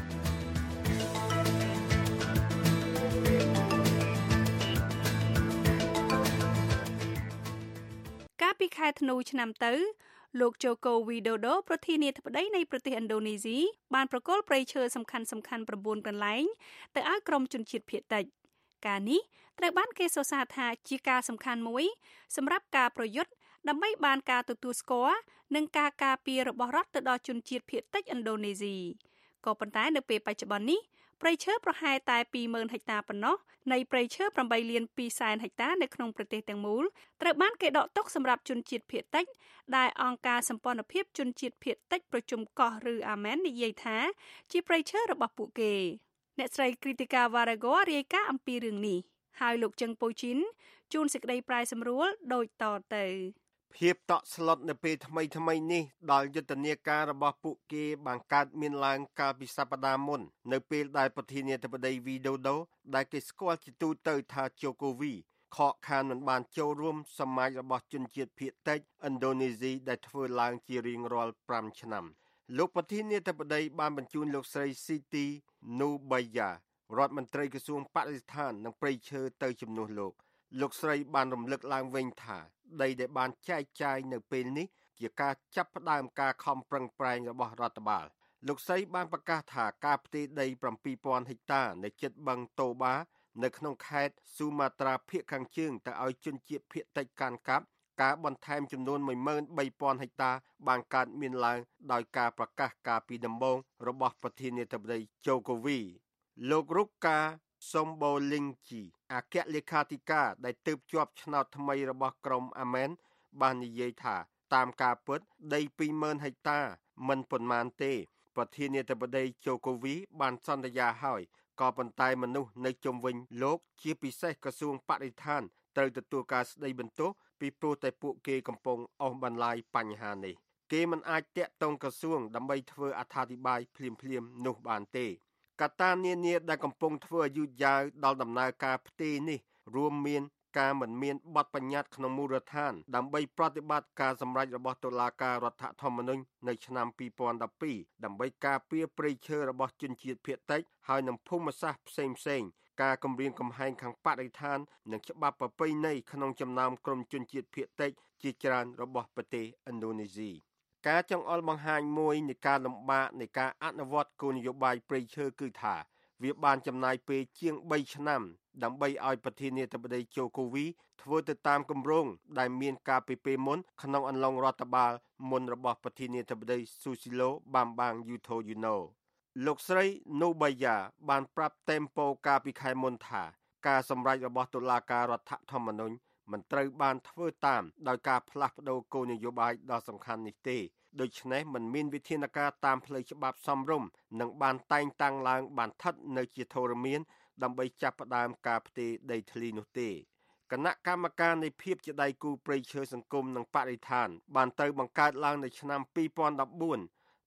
កាលពីខែធ្នូឆ្នាំទៅលោកជូកូវីដូដូប្រធានាធិបតីនៃប្រទេសឥណ្ឌូនេស៊ីបានប្រគល់ព្រៃឈើសំខាន់សំខាន់៩កន្លែងទៅឲ្យក្រុមជនជាតិភាគតិចការនេះត្រូវបានគេសរសើរថាជាការសំខាន់មួយសម្រាប់ការប្រយុទ្ធដើម្បីបានការទទួលស្គាល់និងការការពាររបស់រដ្ឋទៅដល់ជនជាតិភាគតិចឥណ្ឌូនេស៊ីក៏ប៉ុន្តែនៅពេលបច្ចុប្បន្ននេះព្រៃឈើប្រហែលតែពីរម៉ឺនហិកតាប៉ុណ្ណោះនៃព្រៃឈើប្រាំបីលានពីរសែនហិកតានៅក្នុងប្រទេសទាំងមូលត្រូវបានគេដកទុកសម្រាប់ជនជាតិភាគតិចដែលអង្គការសម្ព័ន្ធភាពជនជាតិភាគតិចប្រជុំកោះឬអាមែននិយាយថាជាព្រៃឈើរបស់ពួកគេអ្នកស្រី Kritika Varago រាយការណ៍អំពីរឿងនេះហើយលោកជឹងប៉ូជីនជួនសេចក្តីប្រាយសម្រួលដូចតទៅភាពតក់ស្លុតនៅពេលថ្មីថ្មីនេះដល់យុទ្ធនាការរបស់ពួកគេបានកើតមានឡើងកាលពីសប្តាហ៍មុននៅពេលដែលប្រធានាធិបតីវីដូដូដែលគេស្គាល់ជាទូទៅថាជូកូវីខកខានមិនបានចូលរួមសមាជរបស់ជនជាតិភាគតិចឥណ្ឌូនេស៊ីដែលធ្វើឡើងជារៀងរាល់ប្រាំឆ្នាំលោកប្រធានាធិបតីបានបញ្ជូនលោកស្រីស៊ីទីនូបៃយ៉ារដ្ឋមន្ត្រីក្រសួងបរិស្ថាននិងព្រៃឈើទៅជំនួសលោកលោកស្រីបានរំលឹកឡើងវិញថាដីដែលបានចែកចាយនៅពេលនេះជាការចាប់ផ្ដើមការខំប្រឹងប្រែងរបស់រដ្ឋបាលលោកស្រីបានប្រកាសថាការផ្ទេរដីប្រាំពីរពាន់ហិកតានៅជិតបឹងតូបានៅក្នុងខេត្តស៊ូម៉ាត្រាភាគខាងជើងទៅឲ្យជនជាតិភាគតិចកាន់កាប់ការបន្ថែមចំនួនមួយម៉ឺនបីពាន់ហិកតាបានកើតមានឡើងដោយការប្រកាសកាលពីដំបូងរបស់ប្រធានាធិបតីជូកូវីលោករុកកាសំបូលីងជីអគ្គលេខាធិការដែលទើបជាប់ឆ្នោតថ្មីរបស់ក្រុមអាមែនបាននិយាយថាតាមការពិតដីពីរម៉ឺនហិកតាមិនប៉ុន្មានទេប្រធានាធិបតីជូកូវីបានសន្យាហើយក៏ប៉ុន្តែមនុស្សនៅជុំវិញលោកជាពិសេសក្រសួងបរិស្ថានត្រូវទទួលការស្ដីបន្ទោសពីព្រោះតែពួកគេកំពុងអស់បន្លាយបញ្ហានេះគេមិនអាចតាក់ទងក្រសួងដើម្បីធ្វើអត្ថាធិប្បាយភ្លាមៗនោះបានទេកត្តានានាដែលកំពុងធ្វើឲ្យយឺតយ៉ាវដល់ដំណើរការផ្ទេរនេះរួមមានការមិនមានបទបញ្ញត្តិក្នុងមូលដ្ឋានដើម្បីប្រតិបត្តិការសម្រេចរបស់តុលាការរដ្ឋធម្មនុញ្ញនៅឆ្នាំពីរពាន់ដប់ពីរដើម្បីការពារព្រៃឈើរបស់ជនជាតិភាគតិចហើយនិងភូមិសាស្ត្រផ្សេងផ្សេងការគម្រាមកំហែងខាងបរិស្ថាននិងច្បាប់ប្រពៃណីក្នុងចំណោមក្រុមជនជាតិភាគតិចជាច្រើនរបស់ប្រទេសឥណ្ឌូនេស៊ីការចង្អុលបង្ហាញមួយនៃការលំបាកនៃការអនុវត្តគោលនយោបាយព្រៃឈើគឺថាវាបានចំណាយពេលជាងបីឆ្នាំដើម្បីឲ្យប្រធានាធិបតីជូកូវីធ្វើទៅតាមគម្រោងដែលមានការពីពេលមុនក្នុងអំឡុងរដ្ឋបាលមុនរបស់ប្រធានាធិបតីស៊ូស៊ីឡូបាំបាងយូថូយូណូលោកស្រីនូបៃយ៉ាបានប្រាប់តេមប៉ូកាលពីខែមុនថាការសម្រេចរបស់តុលាការរដ្ឋធម្មនុញ្ញមិនត្រូវបានធ្វើតាមដោយការផ្លាស់ប្តូរគោលនយោបាយដ៏សំខាន់នេះទេដូច្នេះមិនមានវិធានការតាមផ្លូវច្បាប់សមរម្យនិងបានតែងតាំងឡើងបានស្ថិតនៅជាធរមានដើម្បីចាប់ផ្ដើមការផ្ទេរដីធ្លីនោះទេគណៈកម្មការនៃភាពជាដៃគូព្រៃឈើសង្គមនិងបរិស្ថានបានទៅបង្កើតឡើងនៅឆ្នាំពីរពាន់ដប់បួន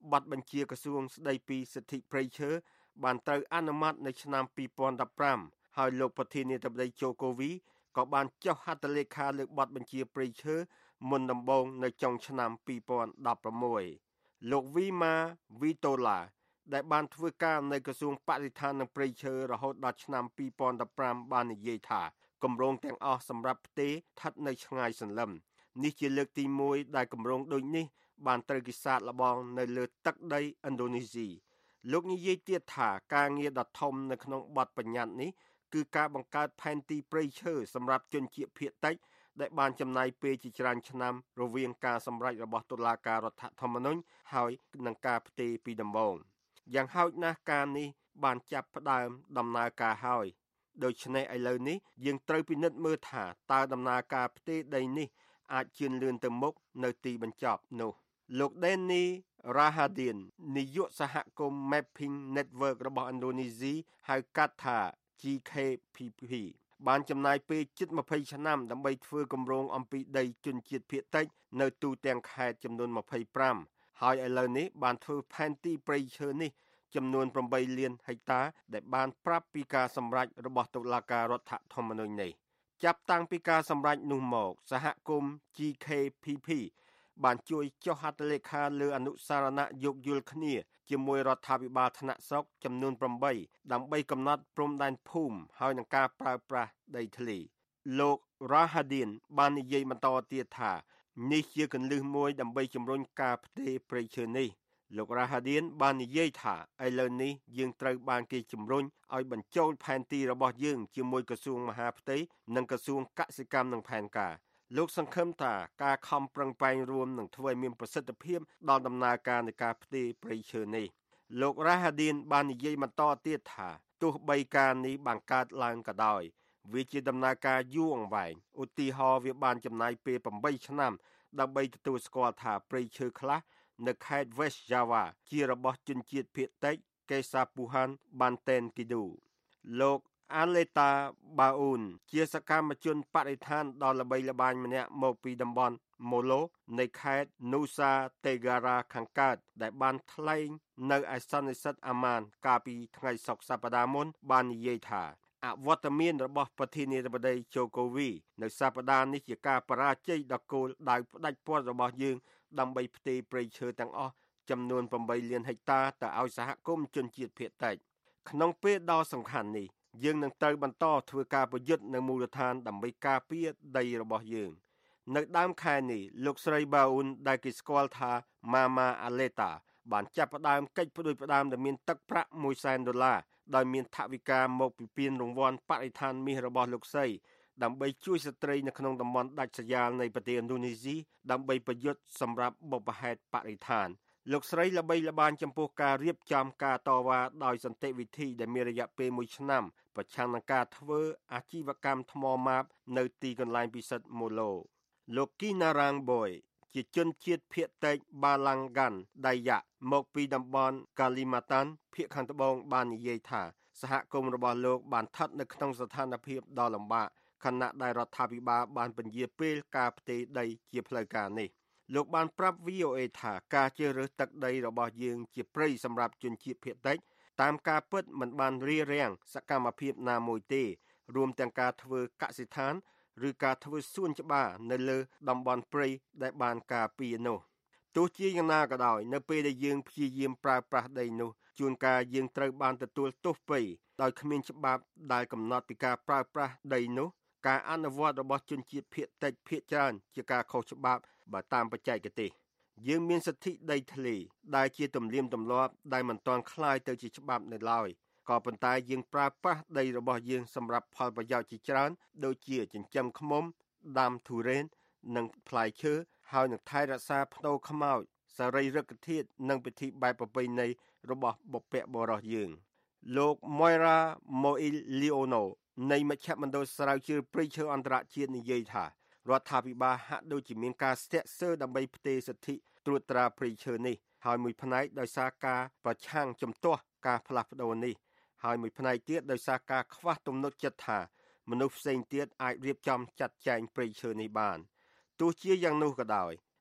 ប័ណ្ណបញ្ជាក្រសួងស្តីពីសិទ្ធិព្រៃឈើបានត្រូវអនុម័តនៅឆ្នាំពីរពាន់ដប់ប្រាំហើយលោកប្រធានាធិបតីជូកូវីក៏បានចុះហត្ថលេខាលើប័ណ្ណបញ្ជាព្រៃឈើមុនដំបូងនៅចុងឆ្នាំពីរពាន់ដប់ប្រាំមួយលោកវីម៉ាវីតូឡាដែលបានធ្វើការនៅក្រសួងបរិស្ថាននិងព្រៃឈើរហូតដល់ឆ្នាំពីរពាន់ដប់ប្រាំបាននិយាយថាគម្រោងទាំងអស់សម្រាប់ផ្ទេរស្ថិតនៅឆ្ងាយសន្លឹមនេះជាលើកទីមួយដែលគម្រោងដូចនេះបានត្រូវគេសាកល្បងនៅលើទឹកដីឥណ្ឌូនេស៊ីលោកនិយាយទៀតថាការងារដ៏ធំនៅក្នុងបទបញ្ញត្តិនេះគឺការបង្កើតផែនទីព្រៃឈើសម្រាប់ជនជាតិភាគតិចដែលបានចំណាយពេលជាច្រើនឆ្នាំរវាងការសម្រេចរបស់តុលាការរដ្ឋធម្មនុញ្ញហើយនិងការផ្ទេរពីដំបូងយ៉ាងហោចណាស់ការនេះបានចាប់ផ្ដើមដំណើរការហើយដូច្នេះឥឡូវនេះយើងត្រូវពិនិត្យមើលថាតើដំណើរការផ្ទេរដីនេះអាចជឿនលឿនទៅមុខនៅទីបញ្ចប់នោះលោក Denny Rahadian នាយកសហគមន៍ Mapping Network របស់ឥណ្ឌូនេស៊ីហៅកាត់ថា G K P P បានចំណាយពេលជិតยี่สิบឆ្នាំដើម្បីធ្វើគម្រោងអំពីដីជនជាតិភាគតិចនៅទូទាំងខេត្តចំនួនยี่สิบห้าហើយឥឡូវនេះបានធ្វើផែនទីព្រៃឈើនេះចំនួនแปดលានហិកតាដែលបានប្រាប់ពីការសម្រេចរបស់តុលាការរដ្ឋធម្មនុញ្ញនេះចាប់តាំងពីការសម្រេចនោះមកសហគមន៍ G K P P បានជួយចុះហត្ថលេខាលើអនុសារណៈយោគយល់គ្នាជាមួយរដ្ឋាភិបាលថ្នាក់ស្រុកចំនួនแปดដើម្បីកំណត់ព្រំដែនភូមិហើយនឹងការប្រើប្រាស់ដីធ្លីលោក Rahadian បាននិយាយបន្តទៀតថានេះជាគន្លឹះមួយដើម្បីជំរុញការផ្ទេរព្រៃឈើនេះលោក Rahadian បាននិយាយថាឥឡូវនេះយើងត្រូវបានគេជំរុញឲ្យបញ្ចូលផែនទីរបស់យើងជាមួយក្រសួងមហាផ្ទៃនិងក្រសួងកសិកម្មនិងផែនការលោកសង្ឃឹមថាការខំប្រឹងប្រែងរួមនឹងធ្វើឲ្យមានប្រសិទ្ធភាពដល់ដំណើរការនៃការផ្ទេរព្រៃឈើនេះលោក Rahadian បាននិយាយបន្តទៀតថាទោះបីការនេះបានកើតឡើងក៏ដោយវាជាដំណើរការយូរអង្វែងឧទាហរណ៍វាបានចំណាយពេលแปดឆ្នាំដើម្បីទទួលស្គាល់ថាព្រៃឈើខ្លះនៅខេត្ត West Java ជារបស់ជនជាតិភាគតិច Kesapuhan Banten Kidu លោក Aleta Baun ជាសកម្មជនបរិស្ថានដ៏ល្បីល្បាញម្នាក់មកពីតំបន់ Molo នៃខេត្ត Nusa Tenggara ខាងកើតដែលបានថ្លែងនៅឯសន្និសីទអាម៉ានកាលពីថ្ងៃសុក្រសប្តាហ៍មុនបាននិយាយថាអវត្តមានរបស់ប្រធានាធិបតីជូកូវីនៅសប្តាហ៍នេះជាការបរាជ័យដ៏គោលដៅផ្ដាច់ព័ទ្ធរបស់យើងដើម្បីផ្ទេរព្រៃឈើទាំងអស់ចំនួនแปดលានហិកតាទៅឲ្យសហគមន៍ជនជាតិភាគតិចក្នុងពេលដ៏សំខាន់នេះយើងនឹងត្រូវបន្តធ្វើការប្រយុទ្ធនៅមូលដ្ឋានដើម្បីការពារដីរបស់យើងនៅដើមខែនេះលោកស្រីបាអ៊ុនដែលគេស្គាល់ថា Mama Aleta បានចាប់ផ្ដើមកិច្ចផ្ដួចផ្ដើមដែលមានទឹកប្រាក់មួយសែនដុល្លារដោយមានថវិកាមកពីពានរង្វាន់បរិស្ថានមាសរបស់លោកស្រីដើម្បីជួយស្ត្រីនៅក្នុងតំបន់ដាច់ស្រយាលនៃប្រទេសឥណ្ឌូនេស៊ីដើម្បីប្រយុទ្ធសម្រាប់បុព្វហេតុបរិស្ថានលោកស្រីល្បីល្បាញចំពោះការរៀបចំការតវ៉ាដោយសន្តិវិធីដែលមានរយៈពេលមួយឆ្នាំប្រឆាំងនឹងការធ្វើអាជីវកម្មថ្មម៉ាបនៅទីកន្លែងពិសិដ្ឋមូឡូលោក Kinarang Boy ជាជនជាតិភាគតិច Balangan Dayak មកពីតំបន់ Kalimantan ភាគខាងត្បូងបាននិយាយថាសហគមន៍របស់លោកបានស្ថិតនៅក្នុងស្ថានភាពដ៏លំបាកខណៈដែលរដ្ឋាភិបាលបានពន្យាពេលការផ្ទេរដីជាផ្លូវការនេះលោកបានប្រាប់ V O A ថាការជ្រើសរើសទឹកដីរបស់យើងជាព្រៃសម្រាប់ជនជាតិភាគតិចតាមការពិតមិនបានរារាំងសកម្មភាពណាមួយទេរួមទាំងការធ្វើកសិដ្ឋានឬការធ្វើសួនច្បារនៅលើតំបន់ព្រៃដែលបានការពារនោះទោះជាយ៉ាងណាក៏ដោយនៅពេលដែលយើងព្យាយាមប្រើប្រាស់ដីនោះជួនកាលយើងត្រូវបានទទួលទោសពៃដោយគ្មានច្បាប់ដែលកំណត់ពីការប្រើប្រាស់ដីនោះការអនុវត្តរបស់ជនជាតិភាគតិចភាគច្រើនជាការខុសច្បាប់បើតាមបច្ចេកទេសយើងមានសិទ្ធិដីធ្លីដែលជាទំនៀមទម្លាប់ដែលមិនទាន់คล้ายទៅជាច្បាប់នៅឡើយក៏ប៉ុន្តែយើងប្រើប្រាស់ដីរបស់យើងសម្រាប់ផលប្រយោជន៍ជាច្រើនដូចជាចិញ្ចឹមឃ្មុំដាំធូរ៉េននិងផ្លែឈើហើយនឹងថែរក្សាផ្នូរខ្មោចសរីរកធាតុនិងពិធីបែបប្រពៃណីរបស់បុព្វបុរសយើងលោក Moira Moiliono នៃមជ្ឈមណ្ឌលស្រាវជ្រាវព្រៃឈើអន្តរជាតិនិយាយថារដ្ឋាភិបាលហាក់ដូចជាមានការស្ទាក់ស្ទើរដើម្បីផ្ទេរសិទ្ធិត្រួតត្រាព្រៃឈើនេះហើយមួយផ្នែកដោយសារការប្រឆាំងជំទាស់ការផ្លាស់ប្ដូរនេះហើយមួយផ្នែកទៀតដោយសារការខ្វះទំនុកចិត្តថាមនុស្សផ្សេងទៀតអាចរៀបចំចាត់ចែងព្រៃឈើនេះបានទោះជាយ៉ាងនោះក៏ដោយ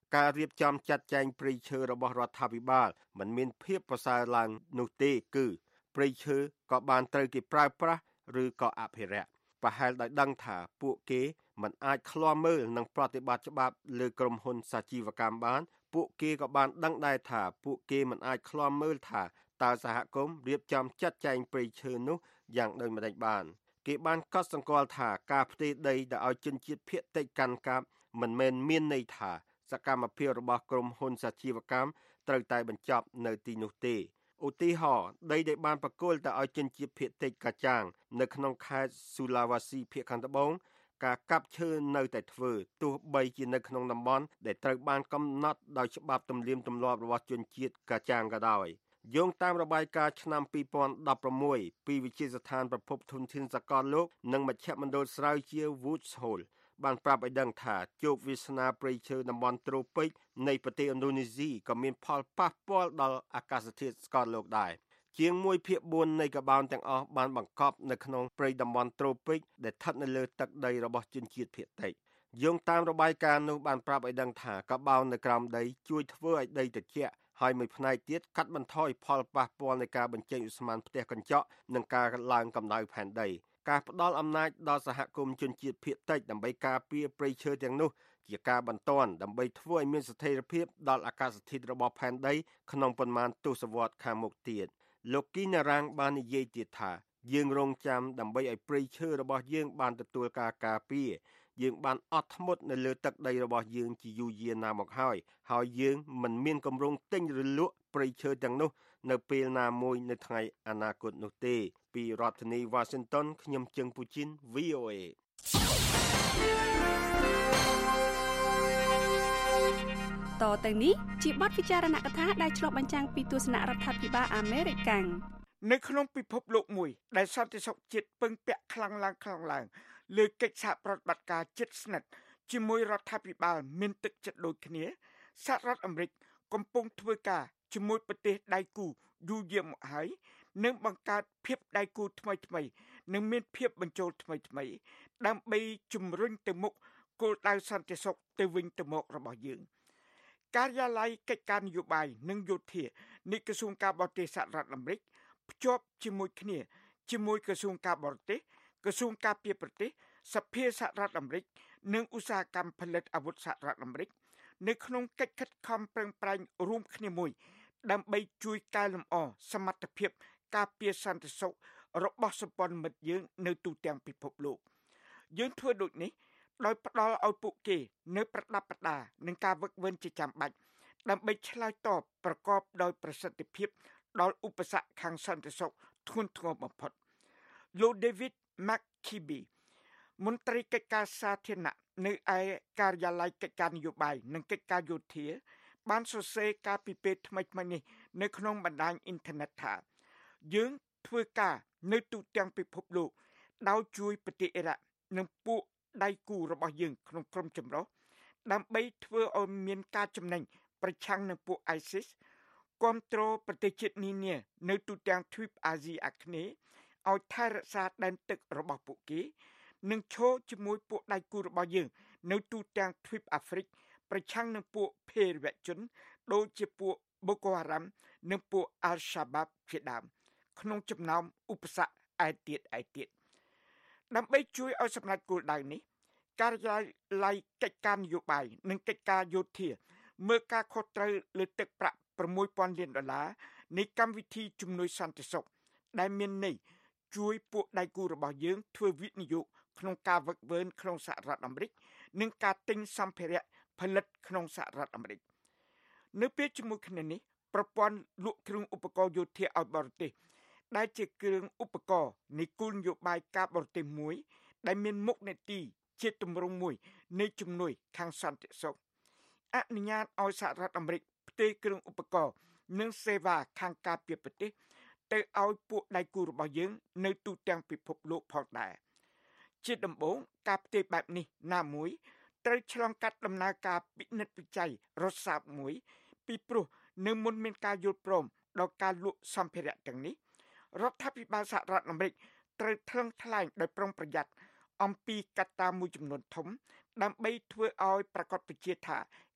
ការរៀបចំចាត់ចែងព្រៃឈើរបស់រដ្ឋាភិបាលមិនមានភាពប្រសើរឡើងនោះទេគឺព្រៃឈើក៏បានត្រូវគេប្រើប្រាស់ឬក៏អភិរក្សប្រហែលដោយដឹងថាពួកគេមិនអាចឃ្លាំមើលនិងប្រតិបត្តិច្បាប់លើក្រុមហ៊ុនសាជីវកម្មបានពួកគេក៏បានដឹងដែរថាពួកគេមិនអាចឃ្លាំមើលថាតើសហគមន៍រៀបចំចាត់ចែងព្រៃឈើនោះយ៉ាងដូចម្តេចបានគេបានកត់សម្គាល់ថាការផ្ទេរដីដែលឲ្យជនជាតិភាគតិចកាន់កាប់មិនមែនមានន័យថាសកម្មភាពរបស់ក្រុមហ៊ុនសាជីវកម្មត្រូវតែបញ្ចប់នៅទីនោះទេឧទាហរណ៍ដីដែលបានប្រគល់ទៅឲ្យជនជាតិភាគតិចកាចាងនៅក្នុងខេត្តស៊ូឡាវ៉ាស៊ីភាគខាងត្បូងការកាប់ឈើនៅតែធ្វើទោះបីជានៅក្នុងតំបន់ដែលត្រូវបានកំណត់ដោយច្បាប់ទំនៀមទម្លាប់របស់ជនជាតិកាចាងក៏ដោយយោងតាមរបាយការណ៍ឆ្នាំពីរពាន់ដប់ប្រាំមួយពីវិទ្យាស្ថានប្រភពធនធានសកលលោកនិងមជ្ឈមណ្ឌលស្រាវជ្រាវ Woods Hole បានប្រាប់ឲ្យដឹងថាជោគវាសនាព្រៃឈើតំបន់ត្រូពិកនៃប្រទេសឥណ្ឌូនេស៊ីក៏មានផលប៉ះពាល់ដល់អាកាសធាតុសកលលោកដែរជាងមួយភាគបួននៃកបោនទាំងអស់បានបង្កប់នៅក្នុងព្រៃតំបន់ត្រូពិកដែលស្ថិតនៅលើទឹកដីរបស់ជនជាតិភាគតិចយោងតាមរបាយការណ៍នោះបានប្រាប់ឲ្យដឹងថាកបោននៅក្រោមដីជួយធ្វើឲ្យដីត្រជាក់ហើយមួយផ្នែកទៀតកាត់បន្ថយផលប៉ះពាល់នៃការបញ្ចេញឧស្ម័នផ្ទះកញ្ចក់និងការឡើងកម្ដៅផែនដីការផ្ដល់អំណាចដល់សហគមន៍ជនជាតិភាគតិចដើម្បីការពារព្រៃឈើទាំងនោះជាការបន្ទាន់ដើម្បីធ្វើឲ្យមានស្ថិរភាពដល់អាកាសធាតុរបស់ផែនដីក្នុងប៉ុន្មានទសវត្សរ៍ខាងមុខទៀតលោកគីណារ៉ាងបាននិយាយទៀតថាយើងរងចាំដើម្បីឲ្យព្រៃឈើរបស់យើងបានទទួលការការពារយើងបានអត់ធ្មត់នៅលើទឹកដីរបស់យើងជាយូរយារណាស់មកហើយហើយយើងមិនមានគម្រោងទិញឬលក់ព្រៃឈើទាំងនោះនៅពេលណាមួយនៅថ្ងៃអនាគតនោះទេពីរដ្ឋធានី Washington ខ្ញុំជឹងពូជីន វី អូ เอតទៅនេះជាបទពិចារណកថាដែលឆ្លុះបញ្ចាំងពីទស្សនៈរដ្ឋាភិបាលអាមេរិកកាំងនៅក្នុងពិភពលោកមួយដែលសន្តិសុខជាតិពឹងពាក់ខ្លាំងឡើងខ្លាំងឡើងលើកិច្ចសហប្រតិបត្តិការជិតស្និទ្ធជាមួយរដ្ឋាភិបាលមានទឹកចិត្តដូចគ្នាសហរដ្ឋអាមេរិកកំពុងធ្វើការជាមួយប្រទេសដៃគូយូរយារមកហើយនិងបង្កើតភាពដៃគូថ្មីថ្មីនិងមានភាពបញ្ចូលថ្មីថ្មីដើម្បីជំរុញទៅមុខគោលដៅសន្តិសុខទៅវិញទៅមករបស់យើងការិយាល័យកិច្ចការនយោបាយនិងយោធានៃក្រសួងការបរទេសសហរដ្ឋអាមេរិកភ្ជាប់ជាមួយគ្នាជាមួយក្រសួងការបរទេសក្រសួងការពារប្រទេសសភាសហរដ្ឋអាមេរិកនិងឧស្សាហកម្មផលិតអាវុធសហរដ្ឋអាមេរិកនៅក្នុងកិច្ចខិតខំប្រឹងប្រែងរួមគ្នាមួយដើម្បីជួយកែលម្អសមត្ថភាពការពារសន្តិសុខរបស់សម្ព័ន្ធមិត្តយើងនៅទូទាំងពិភពលោកយើងធ្វើដូចនេះដោយផ្ដល់ឲ្យពួកគេនៅប្រដាប់ប្រដានឹងការវឹកវើជាចាំបាច់ដើម្បីឆ្លើយតបប្រកបដោយប្រសិទ្ធភាពដល់ឧបសគ្គខាងសន្តិសុខធ្ងន់ធ្ងរបំផុតលោក David McKibbe មន្ត្រីកិច្ចការសាធារណៈនៅឯការិយាល័យកិច្ចការនយោបាយនិងកិច្ចការយោធាបានសរសេរការពិភាក្សាថ្មីៗនេះនៅក្នុងបណ្ដាញអ៊ីនធឺណិតថាយើងធ្វើការនៅទូទាំងពិភពលោកដោយជួយប្រទេសអ៊ីរ៉ាក់និងពួកដៃគូរបស់យើងក្នុងក្រុមចម្រុះដើម្បីធ្វើឲ្យមានការចំណេញប្រឆាំងនឹងពួក ISIS គាំទ្រប្រទេសជាតិនានានៅទូទាំងទ្វីបអាស៊ីអាគ្នេយ៍ឲ្យថែរក្សាដែនទឹករបស់ពួកគេនិងឈរជាមួយពួកដៃគូរបស់យើងនៅទូទាំងទ្វីបអាហ្វ្រិកប្រឆាំងនឹងពួកភេរវជនដូចជាពួក Boko Haram និងពួក Al-Shabaab ជាដើមក្នុងចំណោមឧបសគ្គឯទៀតឯទៀតដើម្បីជួយឲ្យសម្រេចគោលដៅនេះការិយាល័យកិច្ចការនយោបាយនិងកិច្ចការយោធាមើលការខុសត្រូវលើទឹកប្រាក់ប្រាំមួយពាន់លានដុល្លារនៃកម្មវិធីជំនួយសន្តិសុខដែលមានន័យជួយពួកដៃគូរបស់យើងធ្វើវិនិយោគក្នុងការវឹកវើក្នុងសហរដ្ឋអាមេរិកនិងការទិញសម្ភារៈផលិតក្នុងសហរដ្ឋអាមេរិកនៅពេលជាមួយគ្នានេះប្រព័ន្ធលក់គ្រឿងឧបករណ៍យោធាឲ្យបរទេសដែលជាគ្រឿងឧបករណ៍នៃគោលនយោបាយការបរទេសមួយដែលមានមុខនីតិជាទម្រង់មួយនៃជំនួយខាងសន្តិសុខអនុញ្ញាតឲ្យសហរដ្ឋអាមេរិកផ្ទេរគ្រឿងឧបករណ៍និងសេវាខាងការពារប្រទេសទៅឲ្យពួកដៃគូរបស់យើងនៅទូទាំងពិភពលោកផងដែរជាដំបូងការផ្ទេរបែបនេះណាមួយត្រូវឆ្លងកាត់ដំណើរការពិនិត្យវិច័យរត់សាបមួយពីព្រោះនៅមុនមានការយល់ព្រមដល់ការលក់សម្ភារៈទាំងនេះរដ្ឋាភិបាលសហរដ្ឋអាមេរិកត្រូវថ្លឹងថ្លែងដោយប្រុងប្រយ័ត្នអំពីកត្តាមួយចំនួនធំដើម្បីធ្វើឲ្យប្រកាសពជាថា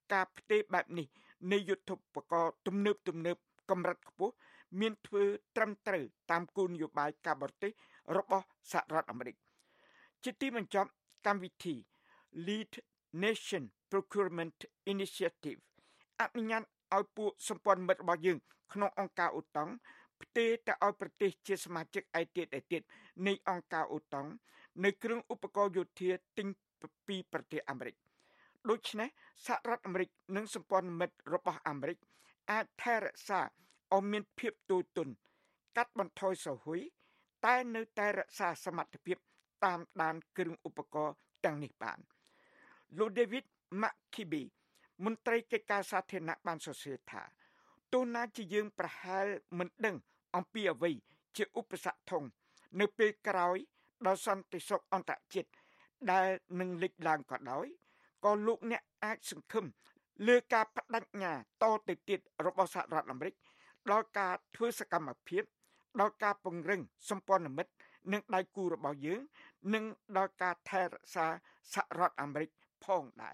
ការផ្ទេរបែបនេះនៃយុទ្ធឧបករណ៍ទំនើបទំនើបកម្រិតខ្ពស់មានធ្វើត្រឹមត្រូវតាមគោលនយោបាយការបរទេសរបស់សហរដ្ឋអាមេរិកជាទីបញ្ចប់កម្មវិធី Lead Nation Procurement Initiative អនុញ្ញាតឲ្យពួកសម្ព័ន្ធមិត្តរបស់យើងក្នុងអង្គការអូតង់ផ្ទេរទៅឲ្យប្រទេសជាសមាជិកឯទៀតឯទៀតនៃអង្គការអូតង់នៅគ្រឿងឧបករណ៍យោធាទិញពីប្រទេសអាមេរិកដូច្នេះសហរដ្ឋអាមេរិកនិងសម្ព័ន្ធមិត្តរបស់អាមេរិកអាចថែរក្សាឲ្យមានភាពទូទុនកាត់បន្ថយសហុយតែនៅតែរក្សាសមត្ថភាពតាមដានគ្រឿងឧបករណ៍ទាំងនេះបានលោក David McKibbe មន្ត្រីកិច្ចការសាធារណៈបានសរសេរថាទោះណាជាយើងប្រហែលមិនដឹងអំពីអ្វីជាឧបសគ្គធំនៅពេលក្រោយដល់សន្តិសុខអន្តរជាតិដែលនឹងលេចឡើងក៏ដោយក៏លោកអ្នកអាចសង្ឃឹមលើការបដិញ្ញាតទៅទៀតរបស់សហរដ្ឋអាមេរិកដល់ការធ្វើសកម្មភាពដល់ការពង្រឹងសម្ព័ន្ធមិត្តនិងដៃគូរបស់យើងនិងដល់ការថែរក្សាសហរដ្ឋអាមេរិកផងដែរ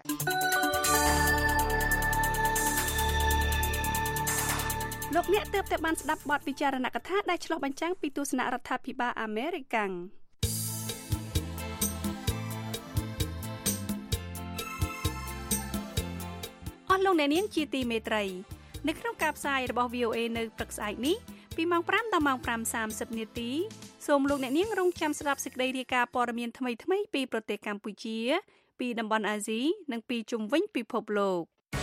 លោកអ្នកទើបតែបានស្ដាប់បទពិចារណកថាដែលឆ្លុះបញ្ចាំងពីទស្សនៈរដ្ឋាភិបាលអាមេរិកាំងអស់លោកអ្នកនាងជាទីមេត្រីនៅក្នុងការផ្សាយរបស់ វី អូ เอ នៅព្រឹកស្អែកនេះពីម៉ោងប្រាំដល់ម៉ោងប្រាំសាមសិបនាទីសូមលោកអ្នកនាងរងចាំស្ដាប់សេចក្តីរាយការណ៍ព័ត៌មានថ្មីៗពីប្រទេសកម្ពុជាពីតំបន់អាស៊ីនិងពីជុំវិញពិភពលោក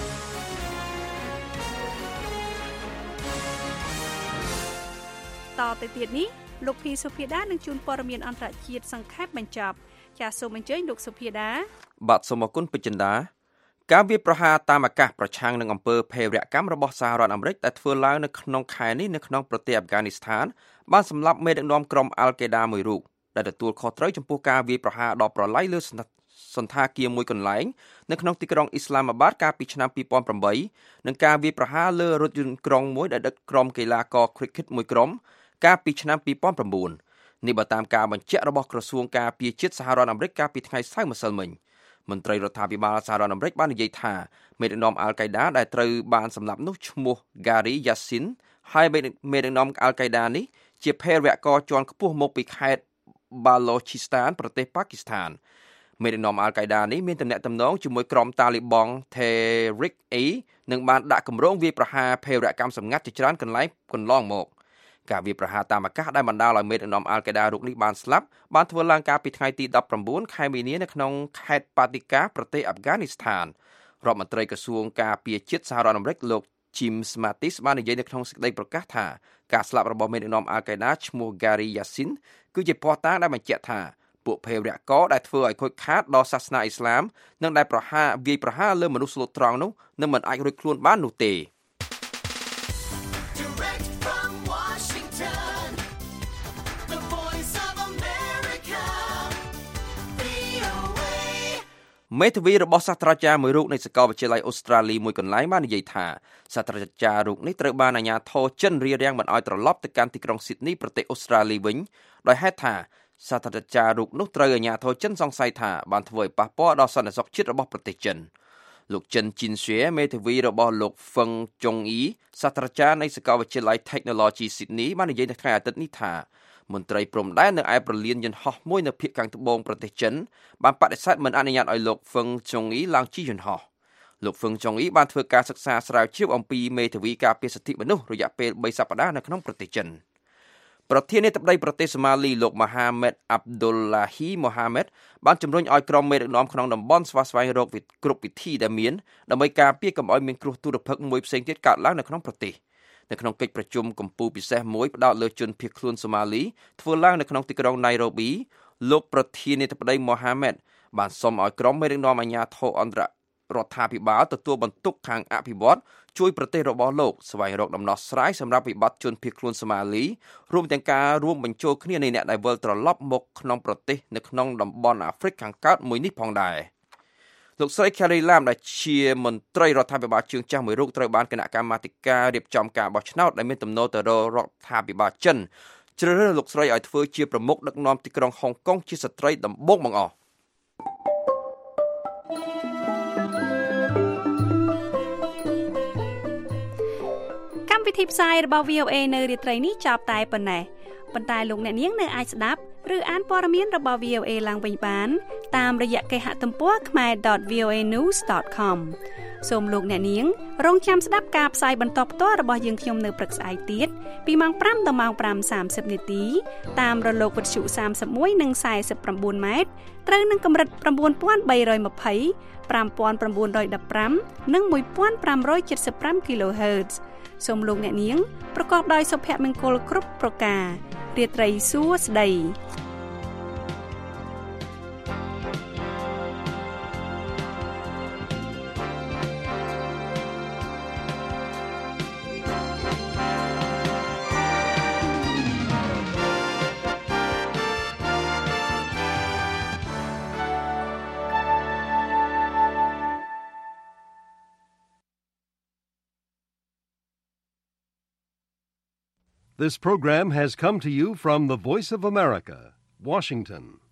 តទៅទៀតនេះលោកភីសុភាដានឹងជួនព័ត៌មានអន្តរជាតិសង្ខេបបញ្ចប់ចាសសូមអញ្ជើញលោកសុភាដាបាទសូមអរគុណពេជ្រចិន្តាការវាយប្រហារតាមអាកាសប្រឆាំងនឹងអំពើភេរវកម្មរបស់សហរដ្ឋអាមេរិកដែលធ្វើឡើងនៅក្នុងខែនេះនៅក្នុងប្រទេសអាហ្វហ្គានីស្ថានបានសម្លាប់មេដឹកនាំក្រុមអាល់កេដាមួយរូបដែលទទួលខុសត្រូវចំពោះការវាយប្រហារដ៏ប្រឡាយលើសន្តាគារមួយកន្លែងនៅក្នុងទីក្រុងអ៊ីស្លាមាបាតកាលពីឆ្នាំពីរពាន់ប្រាំបីនិងការវាយប្រហារលើរថយន្តក្រុងមួយដែលដឹកក្រុមកីឡាករ cricket មួយក្រុមកាលពីឆ្នាំពីរពាន់ប្រាំបួននេះបើតាមការបញ្ជាក់របស់ក្រសួងការពារជាតិសហរដ្ឋអាមេរិកកាលពីថ្ងៃសៅរ៍ម្សិលមិញមន្ត្រីរដ្ឋាភិបាលសហរដ្ឋអាមេរិកបាននិយាយថាមេដឹកនាំអាល់កេដាដែលត្រូវបានសម្លាប់នោះឈ្មោះ Gary Yassin ហើយមេដឹកនាំអាល់កេដានេះជាភេរវករជាន់ខ្ពស់មកពីខេត្ត Balochistan ប្រទេសប៉ាគីស្ថានមេដឹកនាំអាល់កេដានេះមានទំនាក់ទំនងជាមួយក្រុមតាលីបង់ Tehrik-e និងបានដាក់គម្រោងវាយប្រហារភេរវកម្មសម្ងាត់ជាច្រើនកន្លែងកន្លងមកការវាយប្រហារតាមអាកាសដែលបណ្ដាលឲ្យមេដឹកនាំអាល់កេដារូបនេះបានស្លាប់បានធ្វើឡើងកាលពីថ្ងៃទីដប់ប្រាំបួនខែមីនានៅក្នុងខេត្តប៉ាទីកាប្រទេសអាហ្វហ្គានីស្ថានរដ្ឋមន្ត្រីក្រសួងការពារជាតិសហរដ្ឋអាមេរិកលោក Jim Mattis បាននិយាយនៅក្នុងសេចក្តីប្រកាសថាការស្លាប់របស់មេដឹកនាំអាល់កេដាឈ្មោះ Gary Yassin គឺជាភស្តុតាងដែលបញ្ជាក់ថាពួកភេរវករដែលធ្វើឲ្យខូចខាតដល់សាសនាអ៊ីស្លាមនិងដែលប្រហារវាយប្រហារលើមនុស្សស្លូតត្រង់នោះនឹងមិនអាចរួចខ្លួនបាននោះទេមេធាវីរបស់សាស្ត្រាចារ្យមួយរូបនៃសាកលវិទ្យាល័យអូស្ត្រាលីមួយកន្លែងបាននិយាយថាសាស្ត្រាចារ្យរូបនេះត្រូវបានអាជ្ញាធរចិនរារាំងមិនឲ្យត្រឡប់ទៅកាន់ទីក្រុងស៊ីដនីប្រទេសអូស្ត្រាលីវិញដោយហេតុថាសាស្ត្រាចារ្យរូបនោះត្រូវអាជ្ញាធរចិនសង្ស័យថាបានធ្វើឲ្យប៉ះពាល់ដល់សន្តិសុខជាតិរបស់ប្រទេសចិនលោកចិនជីនស៊ៀមេធាវីរបស់លោកហ្វឹងចុងអ៊ីសាស្ត្រាចារ្យនៃសាកលវិទ្យាល័យ Technology Sydney បាននិយាយនៅថ្ងៃអាទិត្យនេះថាមន្ត្រីព្រំដែននៅឯប្រលានយន្តហោះមួយនៅភាគខាងត្បូងប្រទេសចិនបានបដិសេធមិនអនុញ្ញាតឲ្យលោកហ្វឹងចុងអ៊ីឡើងជិះយន្តហោះលោកហ្វឹងចុងអ៊ីបានធ្វើការសិក្សាស្រាវជ្រាវអំពីមេធាវីការពារសិទ្ធិមនុស្សរយៈពេលបីសប្តាហ៍នៅក្នុងប្រទេសចិនប្រធានាធិបតីប្រទេសសូម៉ាលីលោកម៉ាហាម៉េតអាប់ឌុលឡាហ៊ីម៉ូហាម៉េតបានជំរុញឲ្យក្រុមមេដឹកនាំក្នុងតំបន់ស្វាស្វែងរកគ្រប់វិធីដែលមានដើម្បីការពារកុំឲ្យមានគ្រោះទុរភិក្សមួយផ្សេងទៀតកើតឡើងនៅក្នុងប្រទេសនៅក្នុងកិច្ចប្រជុំកម្ពុជាពិសេសមួយផ្ដោតលើជនភៀសខ្លួនសូម៉ាលីធ្វើឡើងនៅក្នុងទីក្រុងណៃរ៉ូប៊ីលោកប្រធានាធិបតីម៉ូហាម៉េតបានសុំឲ្យក្រុមមេដឹកនាំអាជ្ញាធរអន្តររដ្ឋាភិបាលទទួលបន្ទុកខាងអភិវឌ្ឍជួយប្រទេសរបស់លោកស្វែងរកដំណោះស្រាយសម្រាប់វិបត្តិជនភៀសខ្លួនសូម៉ាលីរួមទាំងការរួមបញ្ចូលគ្នានៃអ្នកដែលវិលត្រឡប់មកក្នុងប្រទេសនៅក្នុងតំបន់អាហ្វ្រិកខាងកើតមួយនេះផងដែរលោកស្រី Carrie Lam ដែលជាមន្ត្រីរដ្ឋាភិបាលជើងចាស់មួយរូបត្រូវបានគណៈកម្មាធិការរៀបចំការបោះឆ្នោតដែលមានទំនោរទៅរករដ្ឋាភិបាលចិនជ្រើសរើសលោកស្រីឲ្យធ្វើជាប្រមុខដឹកនាំទីក្រុងហុងកុងជាស្ត្រីដំបូងបង្អស់ធីផ្សាយរបស់ វី អូ เอ នៅរាត្រីនេះចប់តែប៉ុណ្ណេះប៉ុន្តែលោកអ្នកនាងនៅអាចស្ដាប់ឬអានព័ត៌មានរបស់ វី អូ เอ ឡើងវិញបានតាមរយៈគេហទំព័រ ខ្មែរ ដត វី អូ เอ นิวส์ ដត คอม សូមលោកអ្នកនាងរងចាំស្ដាប់ការផ្សាយបន្តផ្ទាល់របស់យើងខ្ញុំនៅព្រឹកស្អែកទៀតពីម៉ោងប្រាំដល់ម៉ោងប្រាំសាមសិបនាទីតាមរលកវិទ្យុសាមសិបមួយនិងសែសិបប្រាំបួនម៉ែត្រត្រូវនឹងកម្រិត៩បី២០ ៥៩១៥ និងមួយពាន់ប្រាំរយเจ็ดสิบห้า kHz សូមលោកអ្នកនាងប្រកបដោយសុភមង្គលគ្រប់ប្រការរាត្រីសួស្តី This program has come to you from the Voice of America, Washington.